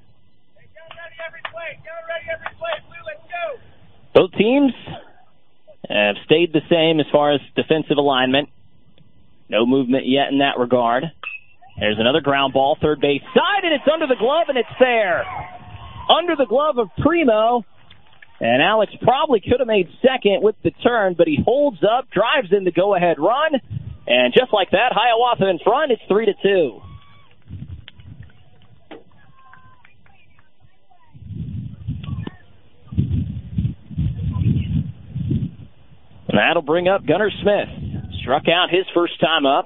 Speaker 1: Both teams have stayed the same as far as defensive alignment. No movement yet in that regard. There's another ground ball, third base side, and it's under the glove, and it's fair. Under the glove of Primo, and Alex probably could have made second with the turn, but he holds up, drives in the go-ahead run, and just like that, Hiawatha in front. It's three to two. And that'll bring up Gunnar Smith. Struck out his first time up.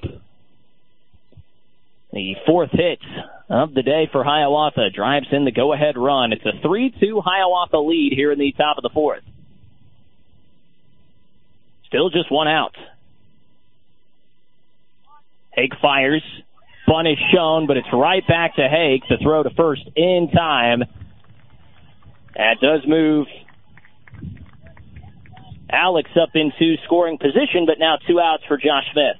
Speaker 1: The fourth hit of the day for Hiawatha drives in the go-ahead run. It's a three two Hiawatha lead here in the top of the fourth. Still just one out. Hake fires. Bunt is shown, but it's right back to Hake. The throw to first in time. That does move Alex up into scoring position, but now two outs for Josh Smith.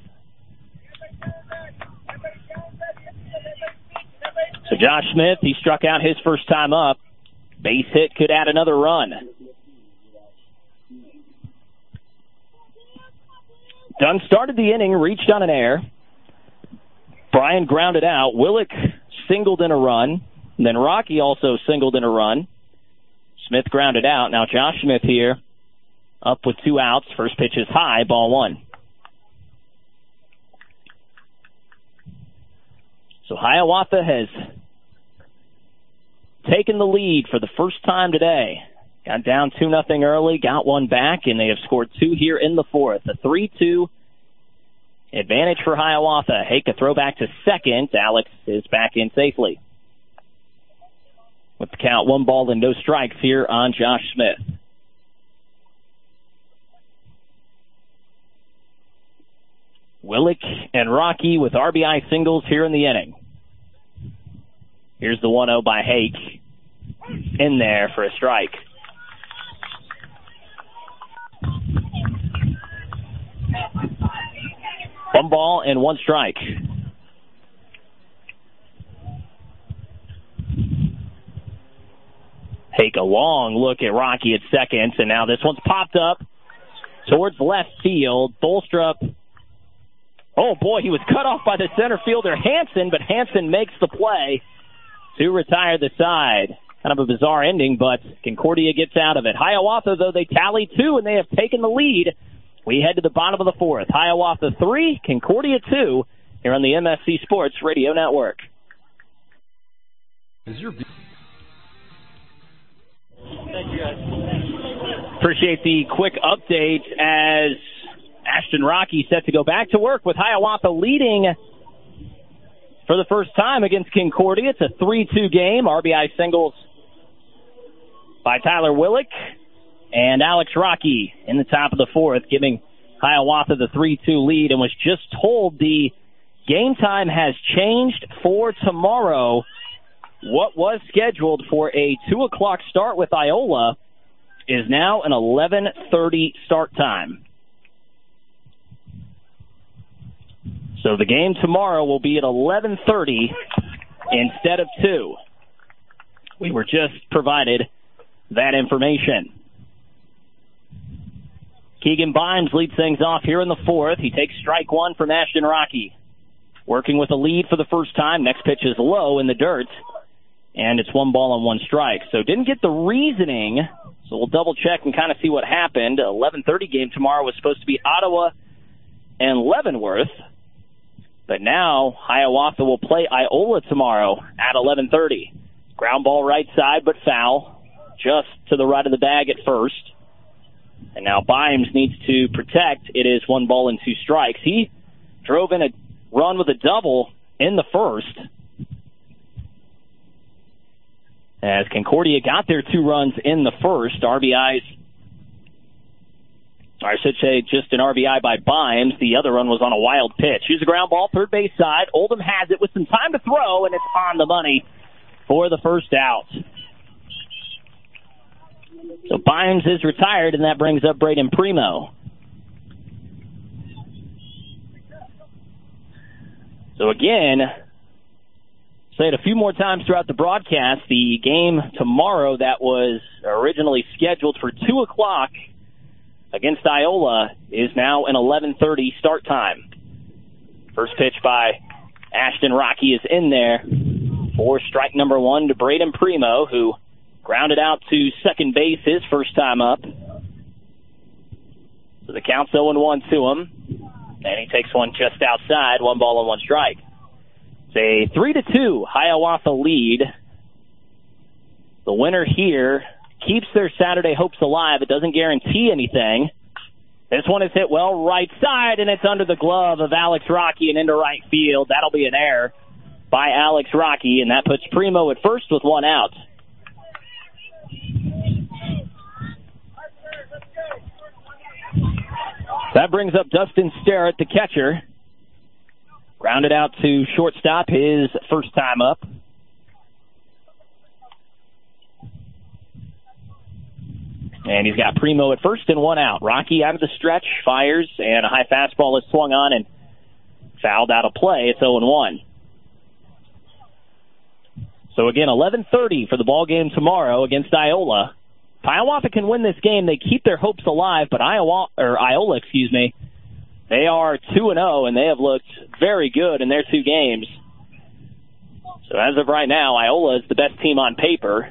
Speaker 1: So Josh Smith, he struck out his first time up. Base hit could add another run. Dunn started the inning, reached on an error. Brian grounded out. Willick singled in a run. And then Rocky also singled in a run. Smith grounded out. Now Josh Smith here, up with two outs. First pitch is high, ball one. So Hiawatha has taken the lead for the first time today. Got down two nothing early, got one back, and they have scored two here in the fourth. A three two advantage for Hiawatha. Hake a throwback to second. Alex is back in safely. With the count, one ball and no strikes here on Josh Smith. Willick and Rocky with R B I singles here in the inning. Here's the one oh by Hake. In there for a strike. One ball and one strike. Take a long look at Rocky at second, and now this one's popped up towards left field. Bolstrup, oh boy, he was cut off by the center fielder Hansen, but Hansen makes the play to retire the side. Kind of a bizarre ending, but Concordia gets out of it. Hiawatha, though, they tally two, and they have taken the lead. We head to the bottom of the fourth. Hiawatha three, Concordia two, here on the M S C Sports Radio Network.
Speaker 2: Is your
Speaker 1: Thank you, guys. Appreciate the quick update as Ashton Rocky set to go back to work with Hiawatha leading for the first time against Concordia. It's a three two game. R B I singles by Tyler Willick and Alex Rocky in the top of the fourth, giving Hiawatha the three two lead, and was just told the game time has changed for tomorrow. What was scheduled for a two o'clock start with Iola is now an eleven thirty start time. So the game tomorrow will be at eleven thirty instead of two. We were just provided that information. Keegan Bimes leads things off here in the fourth. He takes strike one from Ashton Rocky. Working with a lead for the first time. Next pitch is low in the dirt. And it's one ball and one strike. So didn't get the reasoning. So we'll double check and kind of see what happened. eleven thirty game tomorrow was supposed to be Ottawa and Leavenworth. But now Hiawatha will play Iola tomorrow at eleven thirty. Ground ball right side, but foul. Just to the right of the bag at first. And now Bimes needs to protect. It is one ball and two strikes. He drove in a run with a double in the first. As Concordia got their two runs in the first, R B Is, or I should say just an R B I by Bimes. The other run was on a wild pitch. Here's a ground ball, third base side. Oldham has it with some time to throw, and it's on the money for the first out. So Bimes is retired, and that brings up Braden Primo. So again, say it a few more times throughout the broadcast, the game tomorrow that was originally scheduled for two o'clock against Iola is now an eleven thirty start time. First pitch by Ashton Rocky is in there for strike number one to Braden Primo, who grounded out to second base his first time up. So the count's oh and one to him, and he takes one just outside, one ball and one strike. A three to two Hiawatha lead. The winner here keeps their Saturday hopes alive. It doesn't guarantee anything. This one is hit well right side, and it's under the glove of Alex Rocky and into right field. That'll be an error by Alex Rocky, and that puts Primo at first with one out. That brings up Dustin Sterrett, the catcher. Grounded out to shortstop, his first time up. And he's got Primo at first and one out. Rocky out of the stretch, fires, and a high fastball is swung on and fouled out of play. It's oh and one. So again, eleven thirty for the ball game tomorrow against Iola. If Hiawatha can win this game, they keep their hopes alive, but Iowa, or Iola, excuse me, they are two and oh, and they have looked very good in their two games. So as of right now, Iola is the best team on paper.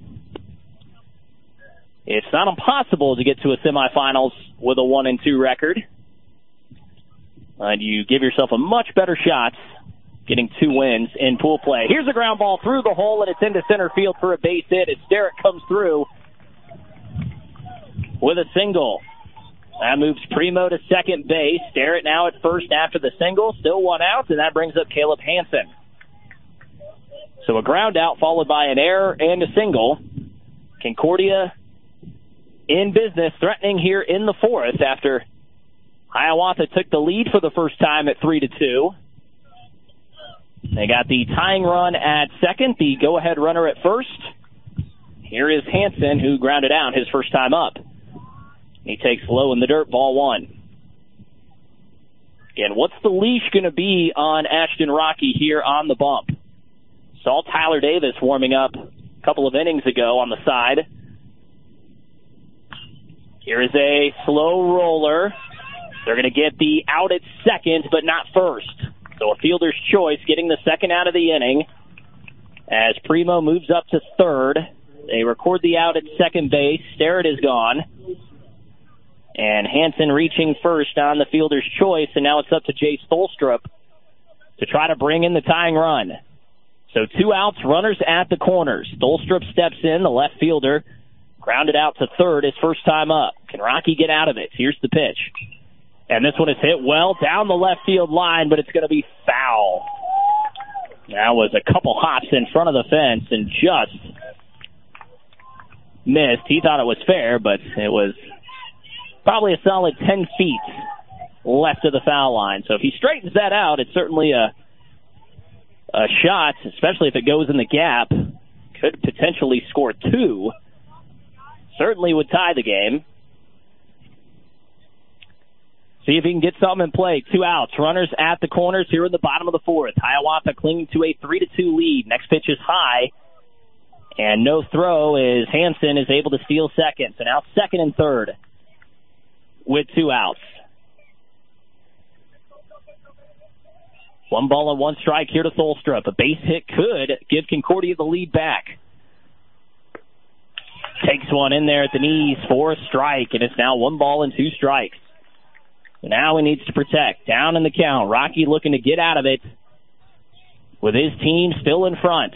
Speaker 1: It's not impossible to get to a semifinals with a one and two record. And you give yourself a much better shot getting two wins in pool play. Here's a ground ball through the hole, and it's into center field for a base hit as Sterrett comes through with a single. That moves Primo to second base. Sterrett now at first after the single. Still one out, and that brings up Caleb Hansen. So a ground out followed by an error and a single. Concordia in business, threatening here in the fourth after Hiawatha took the lead for the first time at three to two. They got the tying run at second, the go-ahead runner at first. Here is Hansen, who grounded out his first time up. He takes low in the dirt, ball one. Again, what's the leash going to be on Ashton Rocky here on the bump? Saw Tyler Davis warming up a couple of innings ago on the side. Here is a slow roller. They're going to get the out at second, but not first. So a fielder's choice, getting the second out of the inning. As Primo moves up to third, they record the out at second base. Sterrett is gone. And Hansen reaching first on the fielder's choice, and now it's up to Jay Stolstrup to try to bring in the tying run. So two outs, runners at the corners. Stolstrup steps in, the left fielder, grounded out to third his first time up. Can Rocky get out of it? Here's the pitch. And this one is hit well down the left field line, but it's going to be foul. That was a couple hops in front of the fence and just missed. He thought it was fair, but it was probably a solid ten feet left of the foul line. So if he straightens that out, it's certainly a a shot, especially if it goes in the gap. Could potentially score two. Certainly would tie the game. See if he can get something in play. Two outs. Runners at the corners here in the bottom of the fourth. Hiawatha clinging to a three to two lead. Next pitch is high. And no throw as Hansen is able to steal second. So now second and third with two outs. One ball and one strike here to Stolstrup. A base hit could give Concordia the lead back. Takes one in there at the knees for a strike, and it's now one ball and two strikes. Now he needs to protect. Down in the count. Rocky looking to get out of it with his team still in front.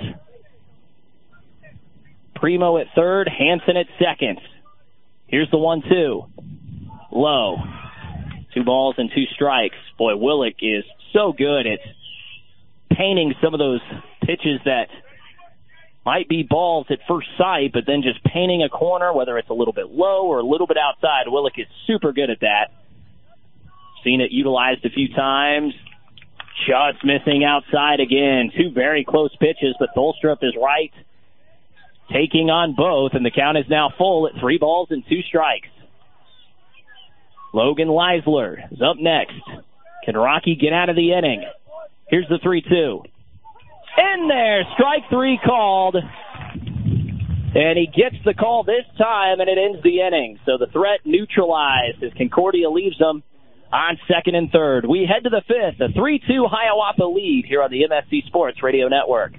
Speaker 1: Primo at third, Hansen at second. Here's the one two. Low. Two balls and two strikes. Boy, Willick is so good at painting some of those pitches that might be balls at first sight, but then just painting a corner, whether it's a little bit low or a little bit outside. Willick is super good at that. Seen it utilized a few times. Just missing outside again. Two very close pitches, but Stolstrup is right. Taking on both, and the count is now full at three balls and two strikes. Logan Leisler is up next. Can Rocky get out of the inning? Here's the three two. In there, strike three called. And he gets the call this time, and it ends the inning. So the threat neutralized as Concordia leaves them on second and third. We head to the fifth, a three two Hiawatha lead here on the M S C Sports Radio Network.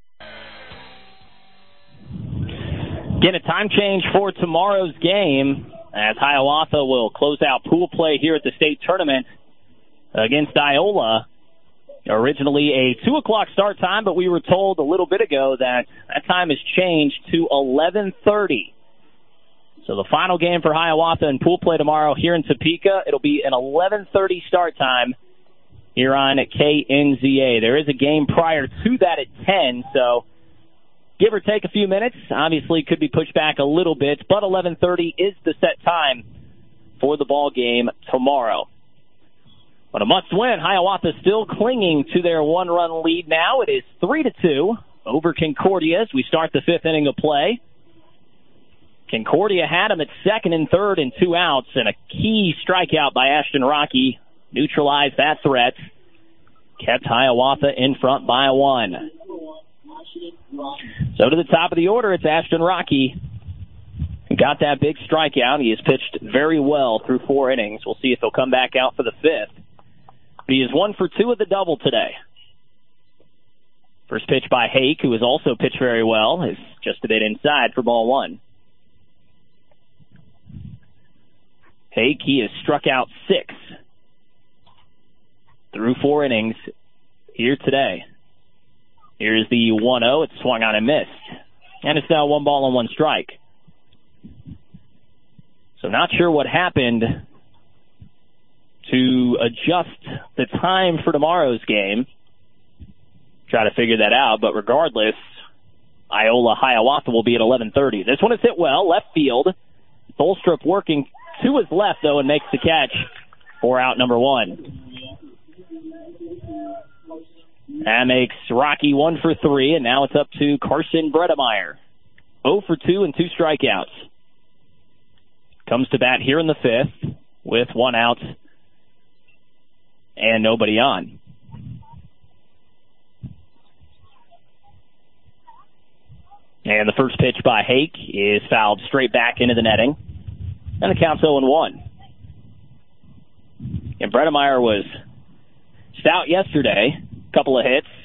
Speaker 1: Again, a time change for tomorrow's game as Hiawatha will close out pool play here at the state tournament against Iola. Originally a two o'clock start time, but we were told a little bit ago that that time has changed to eleven thirty. So the final game for Hiawatha in pool play tomorrow here in Topeka, it'll be an eleven thirty start time here on K N Z A. There is a game prior to that at ten, so give or take a few minutes. Obviously could be pushed back a little bit, but eleven thirty is the set time for the ball game tomorrow. But a must-win. Hiawatha still clinging to their one-run lead now. It is three to two over Concordia as we start the fifth inning of play. Concordia had him at second and third and two outs, and a key strikeout by Ashton Rocky neutralized that threat. Kept Hiawatha in front by one. So to the top of the order, it's Ashton Rocky. Got that big strikeout. He has pitched very well through four innings. We'll see if he'll come back out for the fifth. But he is one for two at the double today. First pitch by Hake, who has also pitched very well, is just a bit inside for ball one. Hake, he has struck out six through four innings here today. Here's the one oh. It's swung on and missed. And it's now one ball and one strike. So not sure what happened to adjust the time for tomorrow's game. Try to figure that out, but regardless, Iola Hiawatha will be at eleven thirty. This one is hit well, left field. Tholstrup working to his left, though, and makes the catch for out number one. That makes Rocky one for three, and now it's up to Carson Bredemeyer. oh for two and two strikeouts. Comes to bat here in the fifth with one out and nobody on. And the first pitch by Hake is fouled straight back into the netting. And the count's oh and one. And Bredemeyer was stout yesterday. Couple of hits.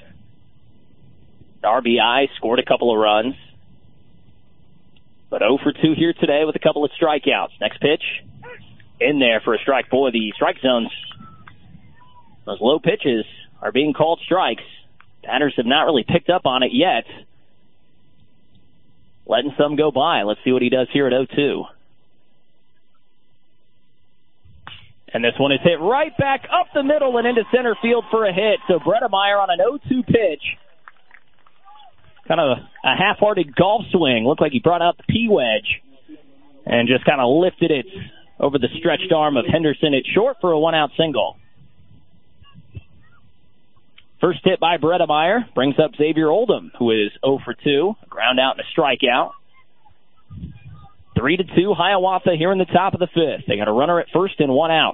Speaker 1: R B I, scored a couple of runs. But oh for two here today with a couple of strikeouts. Next pitch, in there for a strike. Boy, the strike zones, those low pitches are being called strikes. Batters have not really picked up on it yet. Letting some go by. Let's see what he does here at oh two. And this one is hit right back up the middle and into center field for a hit. So Bredemeyer on an oh two pitch. Kind of a half-hearted golf swing. Looked like he brought out the P-wedge and just kind of lifted it over the stretched arm of Henderson at short for a one-out single. First hit by Bredemeyer brings up Xavier Oldham, who is oh for two. A ground out and a strikeout. Three to two, Hiawatha here in the top of the fifth. They got a runner at first and one out.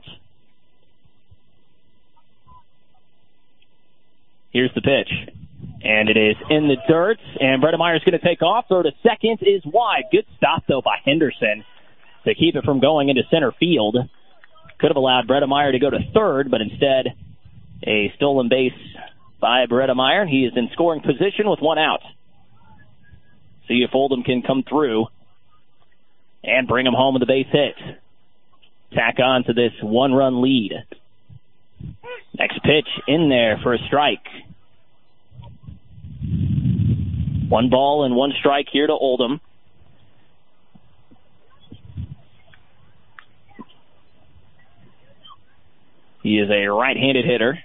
Speaker 1: Here's the pitch. And it is in the dirt, and Bredemeyer's going to take off. Throw to second is wide. Good stop, though, by Henderson to keep it from going into center field. Could have allowed Bredemeyer to go to third, but instead a stolen base by Bredemeyer. He is in scoring position with one out. See if Oldham can come through and bring him home with a base hit. Tack on to this one-run lead. Next pitch in there for a strike. One ball and one strike here to Oldham. He is a right-handed hitter.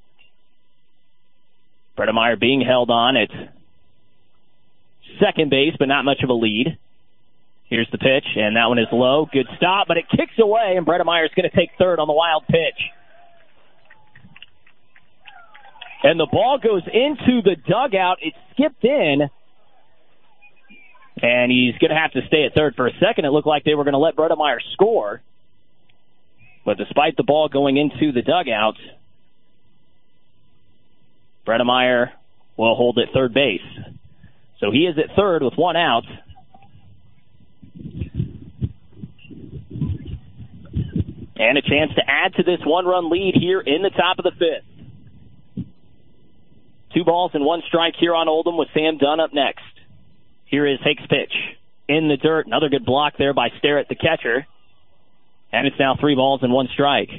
Speaker 1: Bredemeyer being held on at second base, but not much of a lead. Here's the pitch, and that one is low. Good stop, but it kicks away, and Bredemeyer's going to take third on the wild pitch. And the ball goes into the dugout. It skipped in, and he's going to have to stay at third for a second. It looked like they were going to let Bredemeyer score. But despite the ball going into the dugout, Bredemeyer will hold at third base. So he is at third with one out. And a chance to add to this one-run lead here in the top of the fifth. Two balls and one strike here on Oldham with Sam Dunn up next. Here is Hake's pitch. In the dirt. Another good block there by Starrett, the catcher. And it's now three balls and one strike.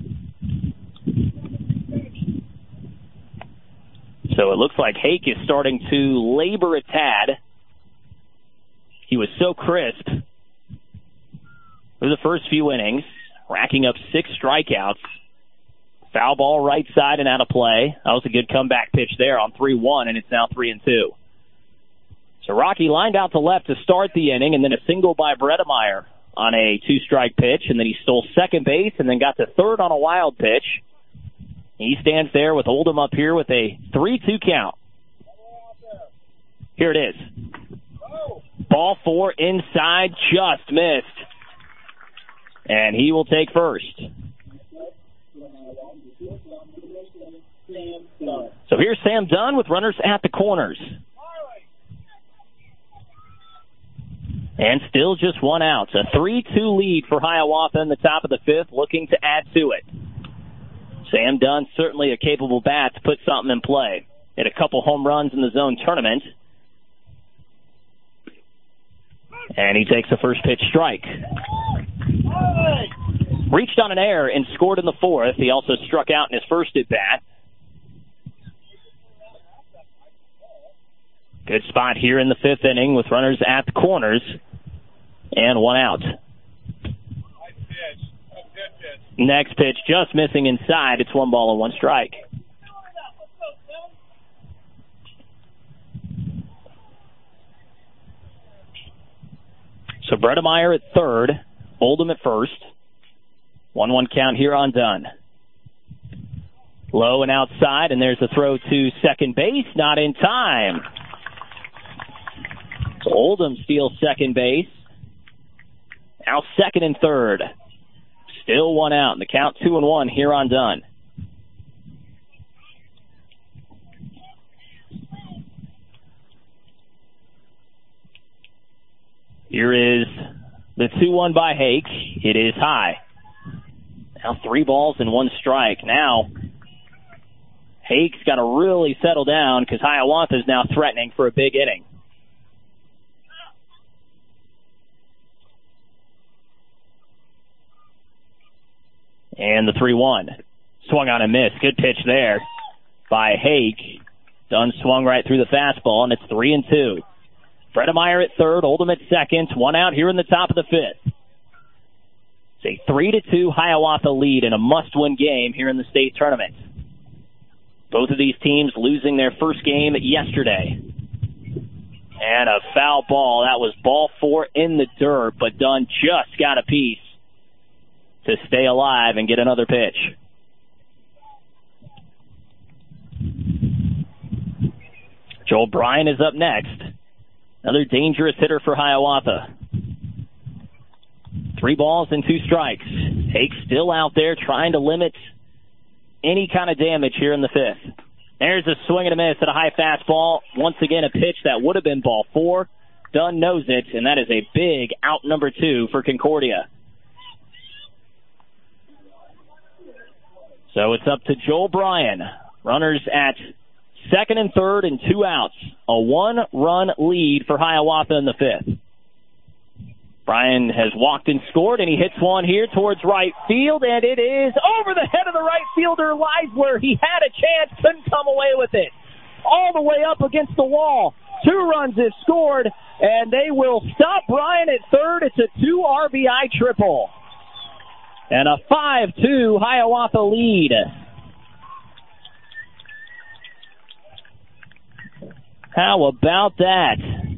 Speaker 1: So it looks like Hake is starting to labor a tad. He was so crisp through the first few innings, racking up six strikeouts. Foul ball right side and out of play. That was a good comeback pitch there on three one, and it's now three and two. So Rocky lined out to left to start the inning, and then a single by Bredemeyer on a two-strike pitch, and then he stole second base and then got to third on a wild pitch. He stands there with Oldham up here with a three two count. Here it is. Ball ball four inside, just missed. And he will take first. So here's Sam Dunn with runners at the corners. And still just one out. A three two lead for Hiawatha in the top of the fifth, looking to add to it. Sam Dunn, certainly a capable bat to put something in play. Hit a couple home runs in the zone tournament. And he takes a first pitch strike. Reached on an error and scored in the fourth. He also struck out in his first at bat. Good spot here in the fifth inning with runners at the corners and one out. Next pitch just missing inside. It's one ball and one strike. So Bredemeyer at third, Oldham at first. one one count here on Dunn. Low and outside, and there's a throw to second base, not in time. So Oldham steals second base. Now second and third. Still one out, and the count two and one here on Dunn. Here is the two one by Hake. It is high. Now three balls and one strike. Now Hake's got to really settle down because Hiawatha is now threatening for a big inning. And the three one. Swung on and missed. Good pitch there by Hake. Dunn swung right through the fastball, and it's three and two. Bredemeyer at third, Oldham at second. One out here in the top of the fifth. It's a three to two Hiawatha lead in a must-win game here in the state tournament. Both of these teams losing their first game yesterday. And a foul ball. That was ball four in the dirt, but Dunn just got a piece to stay alive and get another pitch. Joel Bryan is up next. Another dangerous hitter for Hiawatha. Three balls and two strikes. Hake still out there trying to limit any kind of damage here in the fifth. There's a swing and a miss at a high fastball. Once again, a pitch that would have been ball four. Dunn knows it, and that is a big out number two for Concordia. So it's up to Joel Bryan. Runners at second and third and two outs. A one-run lead for Hiawatha in the fifth. Bryan has walked and scored, and he hits one here towards right field, and it is over the head of the right fielder, Leisler. He had a chance, couldn't come away with it. All the way up against the wall. Two runs is scored, and they will stop Bryan at third. It's a two R B I triple. And a five two Hiawatha lead. How about that?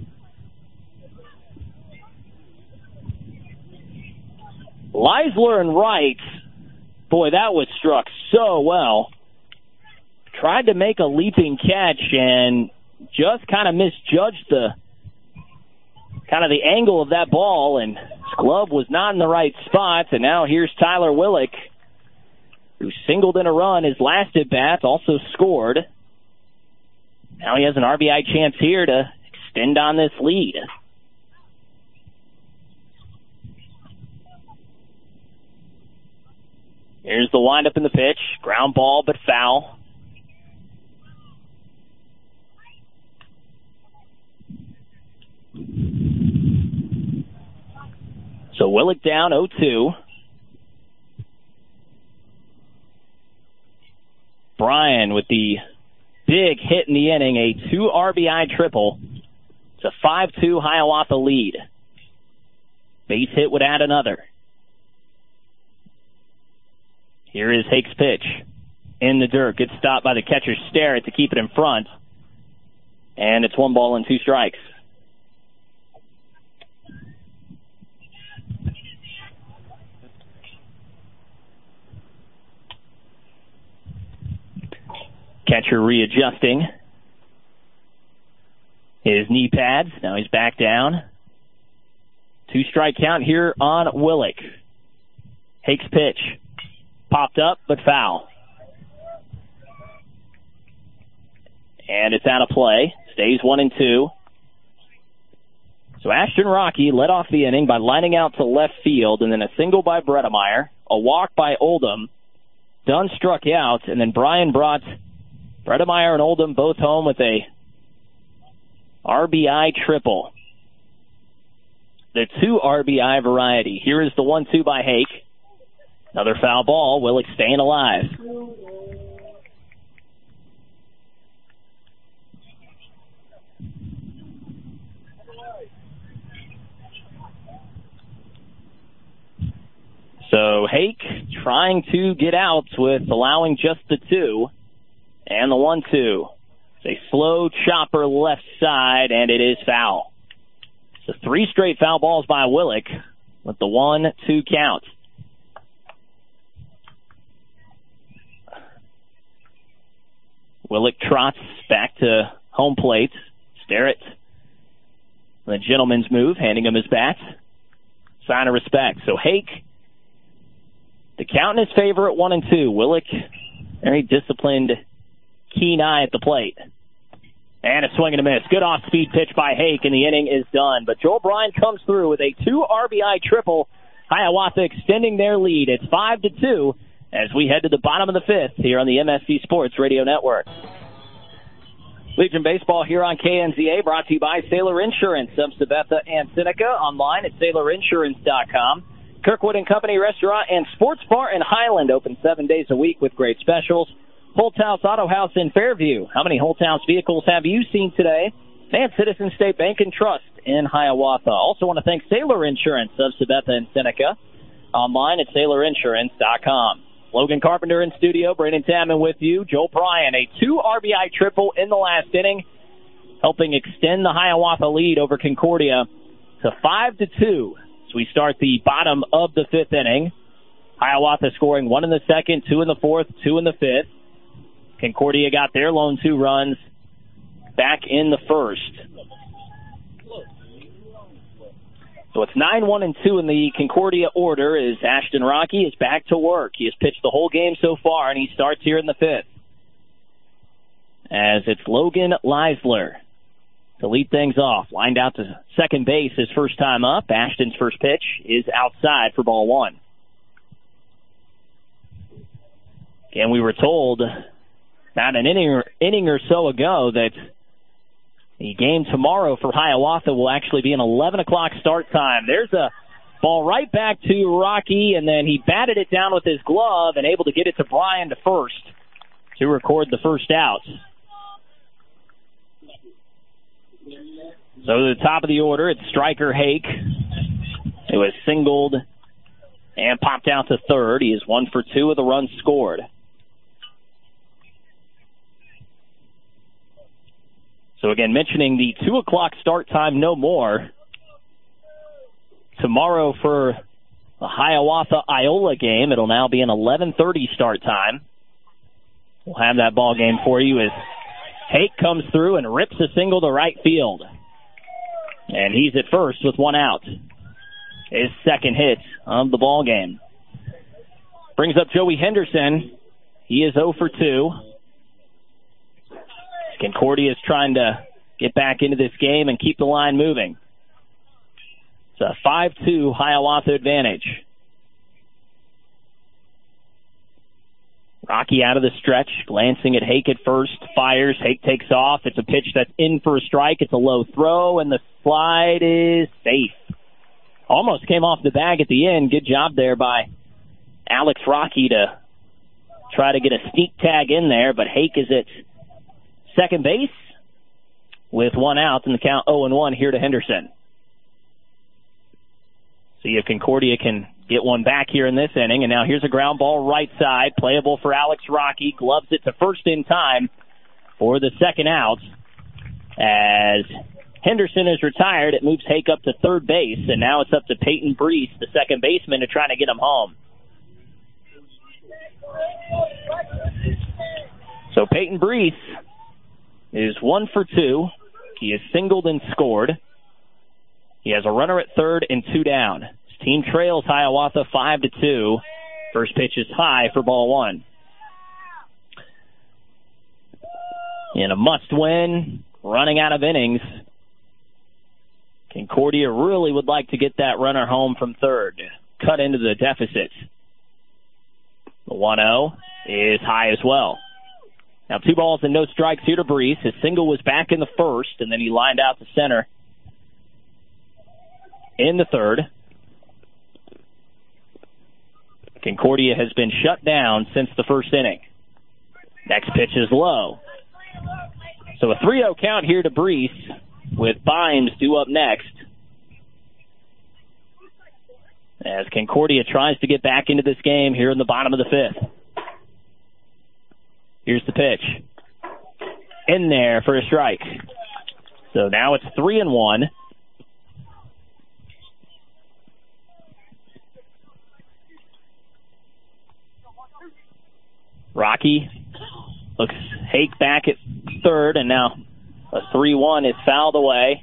Speaker 1: Leisler and Wright, boy, that was struck so well. Tried to make a leaping catch and just kind of misjudged the kind of the angle of that ball, and his glove was not in the right spot. And now here's Tyler Willick, who singled in a run his last at bat, also scored. Now he has an R B I chance here to extend on this lead. Here's the windup in the pitch. Ground ball, but foul. So Willick down oh two. Bryan with the big hit in the inning, a two R B I triple. It's a five two Hiawatha lead. Base hit would add another. Here is Hake's pitch. In the dirt. Good stop by the catcher Starrett to keep it in front. And it's one ball and two strikes. Catcher readjusting his knee pads. Now he's back down. Two-strike count here on Willick. Hake's pitch. Popped up, but foul. And it's out of play. Stays one and two. So Ashton Rocky led off the inning by lining out to left field, and then a single by Bredemeyer, a walk by Oldham. Dunn struck out, and then Brian brought Bredemeyer and Oldham both home with a R B I triple. The two R B I variety. Here is the one two by Hake. Another foul ball. Willick staying alive. So Hake trying to get out with allowing just the two and the one two. It's a slow chopper left side, and it is foul. So three straight foul balls by Willick with the one two count. Willick trots back to home plate. Starrett, the gentleman's move, handing him his bat. Sign of respect. So Hake, the count in his favor at one and two. Willick, very disciplined, keen eye at the plate. And a swing and a miss. Good off-speed pitch by Hake, and the inning is done. But Joel Bryan comes through with a two R B I triple. Hiawatha extending their lead. It's five to two as we head to the bottom of the fifth here on the M S C Sports Radio Network. Legion Baseball here on K N Z A, brought to you by Sailor Insurance of Sabetha and Seneca, online at sailor insurance dot com. Kirkwood and Company Restaurant and Sports Bar in Highland, open seven days a week with great specials. Holthouse Auto House in Fairview. How many Holthouse vehicles have you seen today? And Citizen State Bank and Trust in Hiawatha. Also want to thank Sailor Insurance of Sabetha and Seneca, online at sailor insurance dot com. Logan Carpenter in studio, Brandon Tamman with you. Joel Bryan, a two R B I triple in the last inning, helping extend the Hiawatha lead over Concordia to five to two. We start the bottom of the fifth inning. Hiawatha scoring one in the second, two in the fourth, two in the fifth. Concordia got their lone two runs back in the first. So it's nine one and two in the Concordia order as Ashton Rocky is back to work. He has pitched the whole game so far, and he starts here in the fifth. As it's Logan Leisler to lead things off. Lined out to second base his first time up. Ashton's first pitch is outside for ball one. And we were told about an inning or, inning or so ago that the game tomorrow for Hiawatha will actually be an eleven o'clock start time. There's a ball right back to Rocky, and then he batted it down with his glove and able to get it to Bryan to first to record the first out. So to the top of the order, it's Striker Hake. It was singled and popped out to third. He is one for two with a run scored. So again, mentioning the two o'clock start time, no more. Tomorrow for the Hiawatha-Iola game, it'll now be an eleven thirty start time. We'll have that ball game for you as Hake comes through and rips a single to right field. And he's at first with one out. His second hit of the ball game. Brings up Joey Henderson. He is oh for two. Concordia is trying to get back into this game and keep the line moving. It's a five two Hiawatha advantage. Rocky out of the stretch, glancing at Hake at first, fires, Hake takes off. It's a pitch that's in for a strike. It's a low throw, and the slide is safe. Almost came off the bag at the end. Good job there by Alex Rocky to try to get a sneak tag in there, but Hake is at second base with one out, and the count oh and one here to Henderson. See if Concordia can get one back here in this inning. And now here's a ground ball right side, playable for Alex Rocky. Gloves it to first in time for the second out. As Henderson is retired, it moves Hake up to third base, and now it's up to Peyton Brees, the second baseman, to try to get him home. So Peyton Brees is one for two. He has singled and scored. He has a runner at third and two down. His team trails Hiawatha five to two. First pitch is high for ball one. In a must-win, running out of innings, Concordia really would like to get that runner home from third, cut into the deficit. The one oh is high as well. Now two balls and no strikes here to Brees. His single was back in the first, and then he lined out to center in the third. Concordia has been shut down since the first inning. Next pitch is low. So a three oh count here to Brees, with Bimes due up next, as Concordia tries to get back into this game here in the bottom of the fifth. Here's the pitch. In there for a strike. So now it's three and one. Rocky looks Hake back at third, and now a three one is fouled away.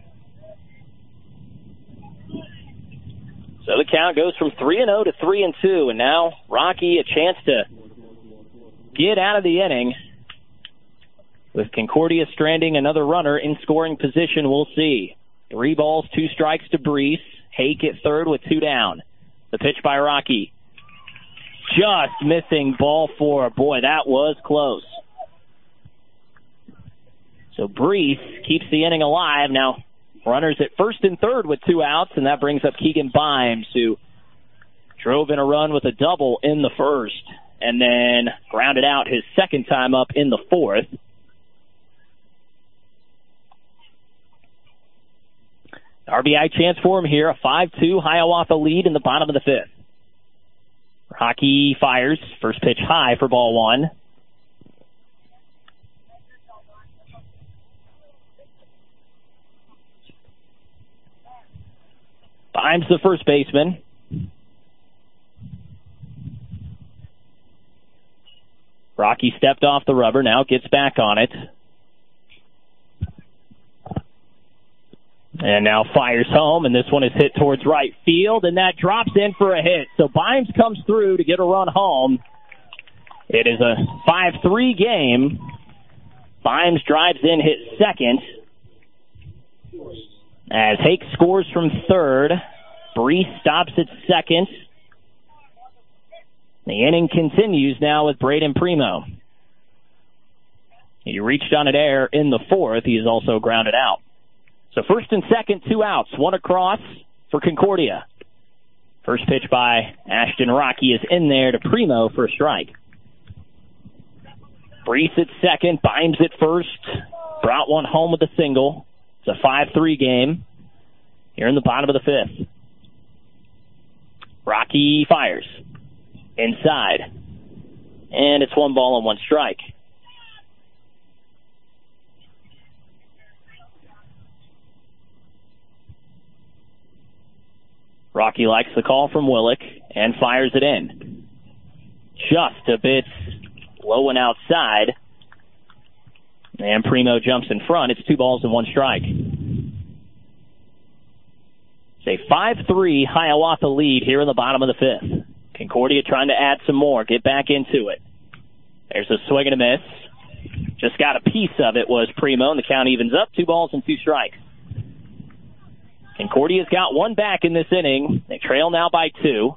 Speaker 1: So the count goes from three and oh to three and two, and now Rocky a chance to get out of the inning. With Concordia stranding another runner in scoring position, we'll see. Three balls, two strikes to Brees. Hake at third with two down. The pitch by Rocky. Just missing ball four. Boy, that was close. So Brees keeps the inning alive. Now runners at first and third with two outs, and that brings up Keegan Bimes, who drove in a run with a double in the first and then grounded out his second time up in the fourth. R B I chance for him here. A five two Hiawatha lead in the bottom of the fifth. Rocky fires. First pitch high for ball one. Bimes the first baseman. Rocky stepped off the rubber, now gets back on it. And now fires home, and this one is hit towards right field, and that drops in for a hit. So Bimes comes through to get a run home. It is a five three game. Bimes drives in, hits second. As Hake scores from third, Brees stops at second. The inning continues now with Braden Primo. He reached on it air in the fourth. He is also grounded out. So first and second, two outs, one across for Concordia. First pitch by Ashton Rocky is in there to Primo for a strike. Brees at second, Bimes at first. Brought one home with a single. It's a five three game here in the bottom of the fifth. Rocky fires inside, and it's one ball and one strike. Rocky likes the call from Willick and fires it in. Just a bit low and outside. And Primo jumps in front. It's two balls and one strike. It's a five three Hiawatha lead here in the bottom of the fifth. Concordia trying to add some more, get back into it. There's a swing and a miss. Just got a piece of it was Primo, and the count evens up. Two balls and two strikes. Concordia's got one back in this inning. They trail now by two.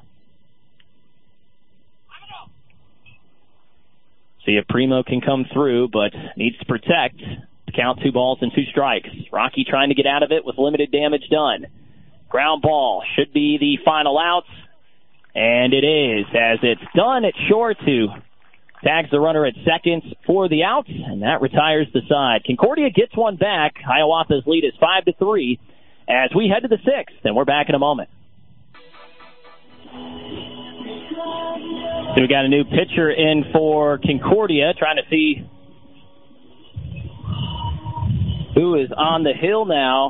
Speaker 1: See if Primo can come through, but needs to protect. Count two balls and two strikes. Rocky trying to get out of it with limited damage done. Ground ball should be the final out, and it is, as it's done at short to tags the runner at second for the out, and that retires the side. Concordia gets one back. Hiawatha's lead is five to three as we head to the sixth, and we're back in a moment. So we got a new pitcher in for Concordia, trying to see who is on the hill now.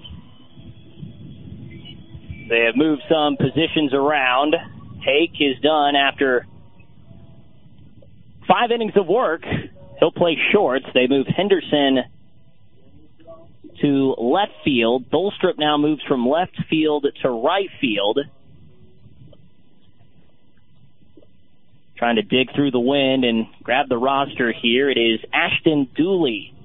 Speaker 1: They have moved some positions around. Hake is done after five innings of work. He'll play shorts. They move Henderson to left field. Tholstrup now moves from left field to right field. Trying to dig through the wind and grab the roster here. It is Ashton Dooley.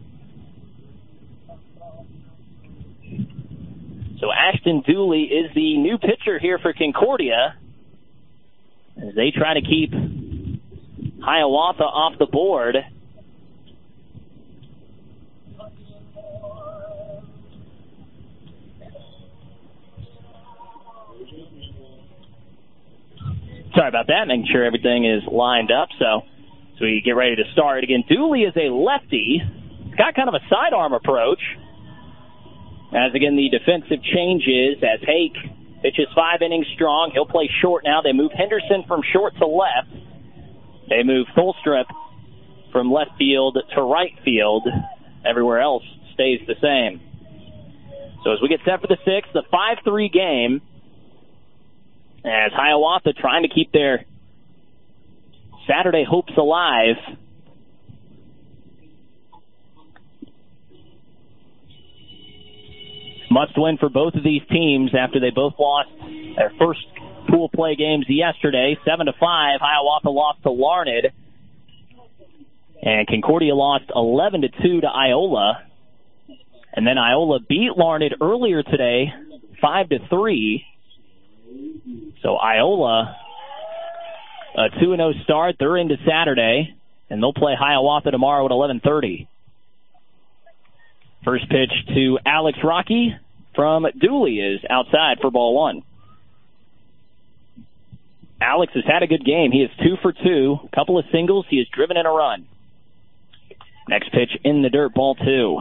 Speaker 1: So Ashton Dooley is the new pitcher here for Concordia as they try to keep Hiawatha off the board. Sorry about that, making sure everything is lined up. So, so we get ready to start. Again, Dooley is a lefty. He's got kind of a sidearm approach. As, again, the defensive changes as Hake pitches five innings strong. He'll play short now. They move Henderson from short to left. They move Tholstrup from left field to right field. Everywhere else stays the same. So as we get set for the sixth, the five three game, as Hiawatha trying to keep their Saturday hopes alive. Must win for both of these teams after they both lost their first pool play games yesterday. Seven to five, Hiawatha lost to Larned, and Concordia lost eleven to two to Iola. And then Iola beat Larned earlier today, five to three. So Iola, a two and oh start. They're into Saturday, and they'll play Hiawatha tomorrow at eleven thirty. First pitch to Alex Rocky from Dooley is outside for ball one. Alex has had a good game. He is two for two, a couple of singles. He has driven in a run. Next pitch in the dirt, ball two.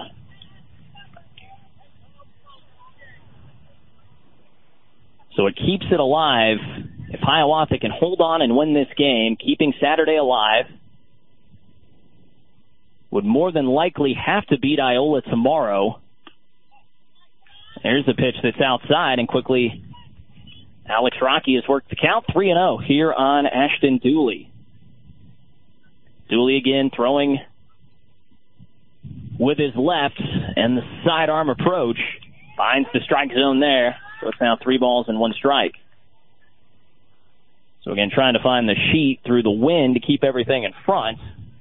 Speaker 1: So it keeps it alive. If Hiawatha can hold on and win this game, keeping Saturday alive, would more than likely have to beat Iola tomorrow. There's the pitch that's outside, and quickly Alex Rocky has worked the count three and oh here on Ashton Dooley. Dooley again throwing with his left, and the sidearm approach finds the strike zone there. So it's now three balls and one strike. So again, trying to find the sheet through the wind to keep everything in front.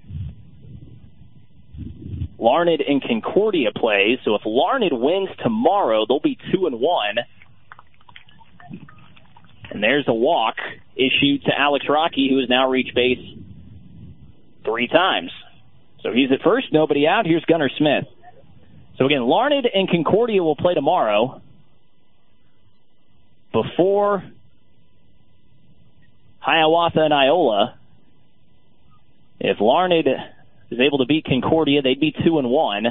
Speaker 1: Larned and Concordia plays, so if Larned wins tomorrow, they'll be two and one. And there's a walk issued to Alex Rocky, who has now reached base three times. So he's at first, nobody out. Here's Gunnar Smith. So again, Larned and Concordia will play tomorrow. Before Hiawatha and Iola, if Larned is able to beat Concordia, they'd be two and one.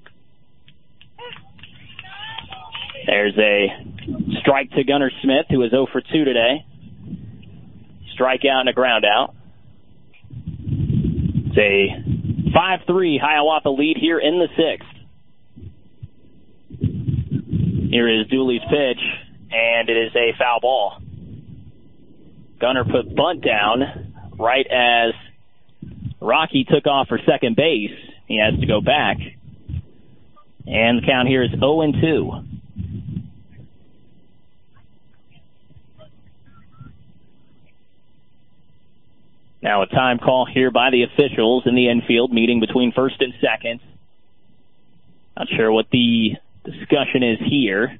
Speaker 1: There's a strike to Gunnar Smith, who is oh for two today. Strikeout and a ground out. It's a five three Hiawatha lead here in the sixth. Here is Dooley's pitch, and it is a foul ball. Gunnar put bunt down right as Rocky took off for second base. He has to go back. And the count here is oh and two. Now a time call here by the officials in the infield, meeting between first and second. Not sure what the discussion is here.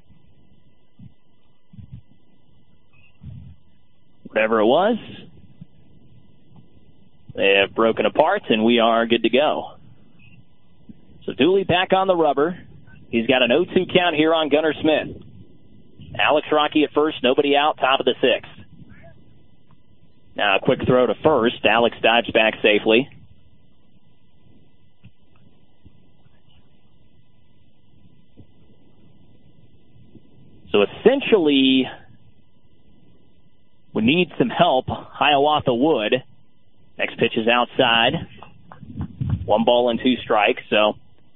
Speaker 1: Whatever it was, they have broken apart, and we are good to go. So Dooley back on the rubber. He's got an oh two count here on Gunnar Smith. Alex Rocky at first, nobody out, top of the sixth. Now a quick throw to first. Alex dives back safely. So essentially, we need some help. Hiawatha would. Next pitch is outside. One ball and two strikes. So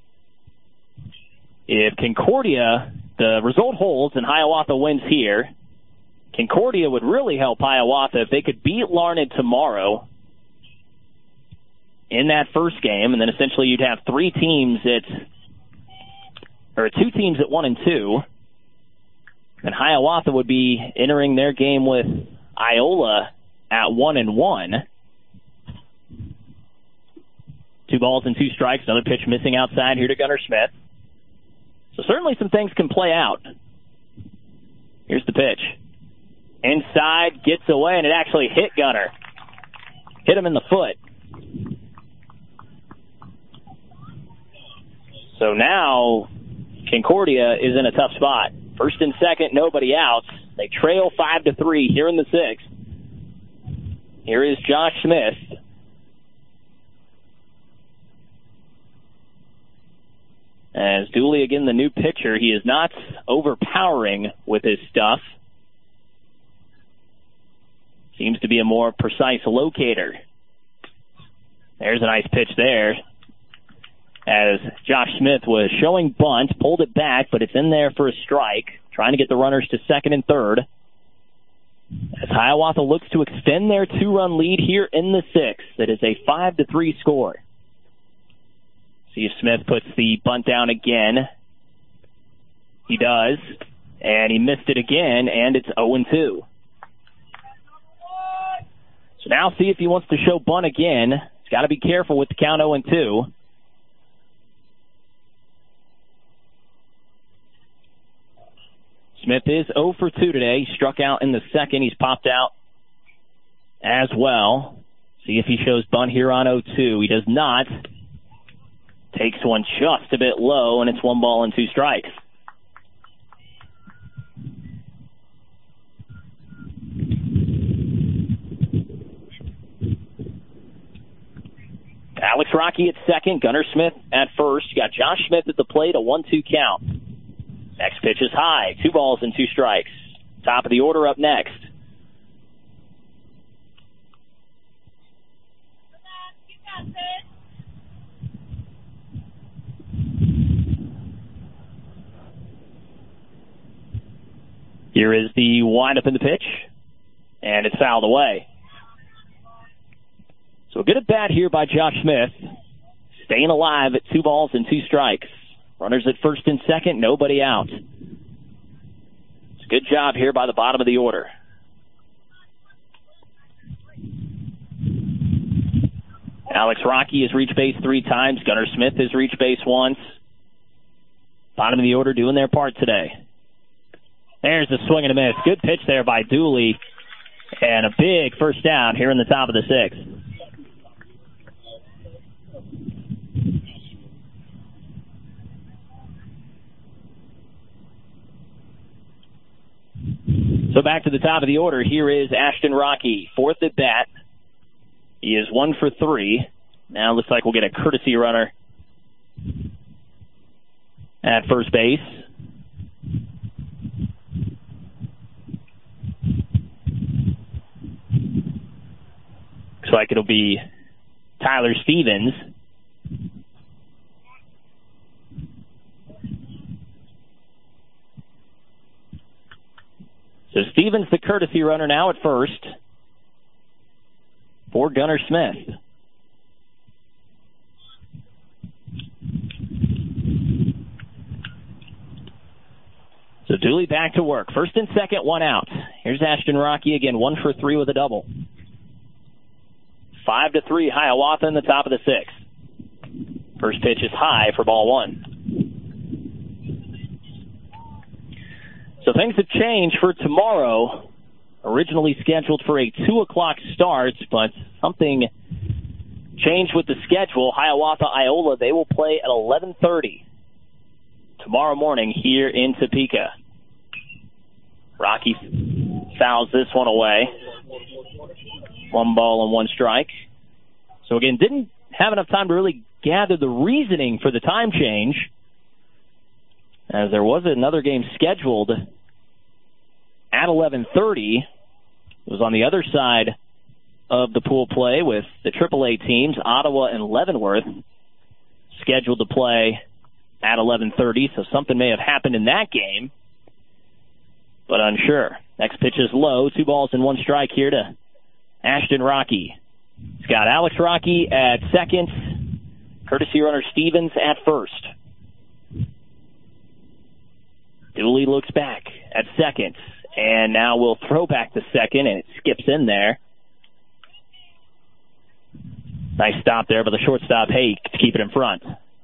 Speaker 1: if Concordia, the result holds and Hiawatha wins here, Concordia would really help Hiawatha if they could beat Larned tomorrow in that first game, and then essentially you'd have three teams at or two teams at one and two. And Hiawatha would be entering their game with Iola at one and one. Two balls and two strikes. Another pitch missing outside here to Gunnar Smith. So certainly some things can play out. Here's the pitch. Inside, gets away, and it actually hit Gunnar. Hit him in the foot. So now Concordia is in a tough spot. First and second, nobody out. They trail five to three here in the sixth. Here is Josh Smith. As Dooley, again, the new pitcher, he is not overpowering with his stuff. Seems to be a more precise locator. There's a nice pitch there. As Josh Smith was showing bunt, pulled it back, but it's in there for a strike. Trying to get the runners to second and third. As Hiawatha looks to extend their two-run lead here in the sixth. It is a five to three score. See if Smith puts the bunt down again. He does. And he missed it again, and it's oh and two. So now see if he wants to show bunt again. He's got to be careful with the count oh and two. Smith is oh for two today. He struck out in the second. He's popped out as well. See if he shows bunt here on oh two. He does not. Takes one just a bit low, and it's one ball and two strikes. Alex Rocky at second, Gunnar Smith at first. You got Josh Smith at the plate, a one two count. Next pitch is high, two balls and two strikes. Top of the order up next. Here is the windup in the pitch, and it's fouled away. So a good at bat here by Josh Smith, staying alive at two balls and two strikes. Runners at first and second, nobody out. It's a good job here by the bottom of the order. Alex Rocky has reached base three times. Gunnar Smith has reached base once. Bottom of the order doing their part today. There's the swing and a miss. Good pitch there by Dooley. And a big first down here in the top of the sixth. So back to the top of the order. Here is Ashton Rocky, fourth at bat. He is one for three. Now looks like we'll get a courtesy runner at first base. Looks like it'll be Tyler Stevens. So Stevens, the courtesy runner, now at first for Gunnar Smith. So Dooley back to work. First and second, one out. Here's Ashton Rocky again, one for three with a double. Five to three, Hiawatha in the top of the sixth. First pitch is high for ball one. So things have changed for tomorrow. Originally scheduled for a two o'clock start, but something changed with the schedule. Hiawatha Iola, they will play at eleven thirty tomorrow morning here in Topeka. Rocky fouls this one away. One ball and one strike. So again, didn't have enough time to really gather the reasoning for the time change, as there was another game scheduled at eleven thirty. It was on the other side of the pool play with the triple A teams, Ottawa and Leavenworth, scheduled to play at eleven thirty, so something may have happened in that game, but unsure. Next pitch is low, two balls and one strike here to Ashton Rocky. He's got Alex Rocky at second, courtesy runner Stevens at first. Dooley looks back at second, and now we'll throw back to second, and it skips in there. Nice stop there by the shortstop, Hake, to keep it in front.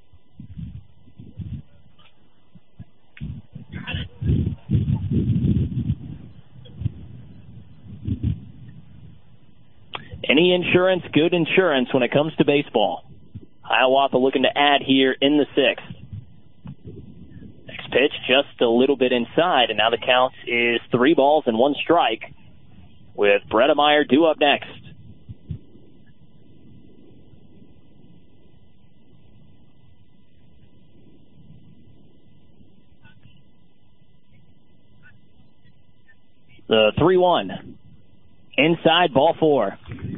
Speaker 1: Any insurance, good insurance when it comes to baseball. Hiawatha looking to add here in the sixth. Next pitch just a little bit inside, and now the count is three balls and one strike with Bredemeyer due up next. The three one. Inside, ball four.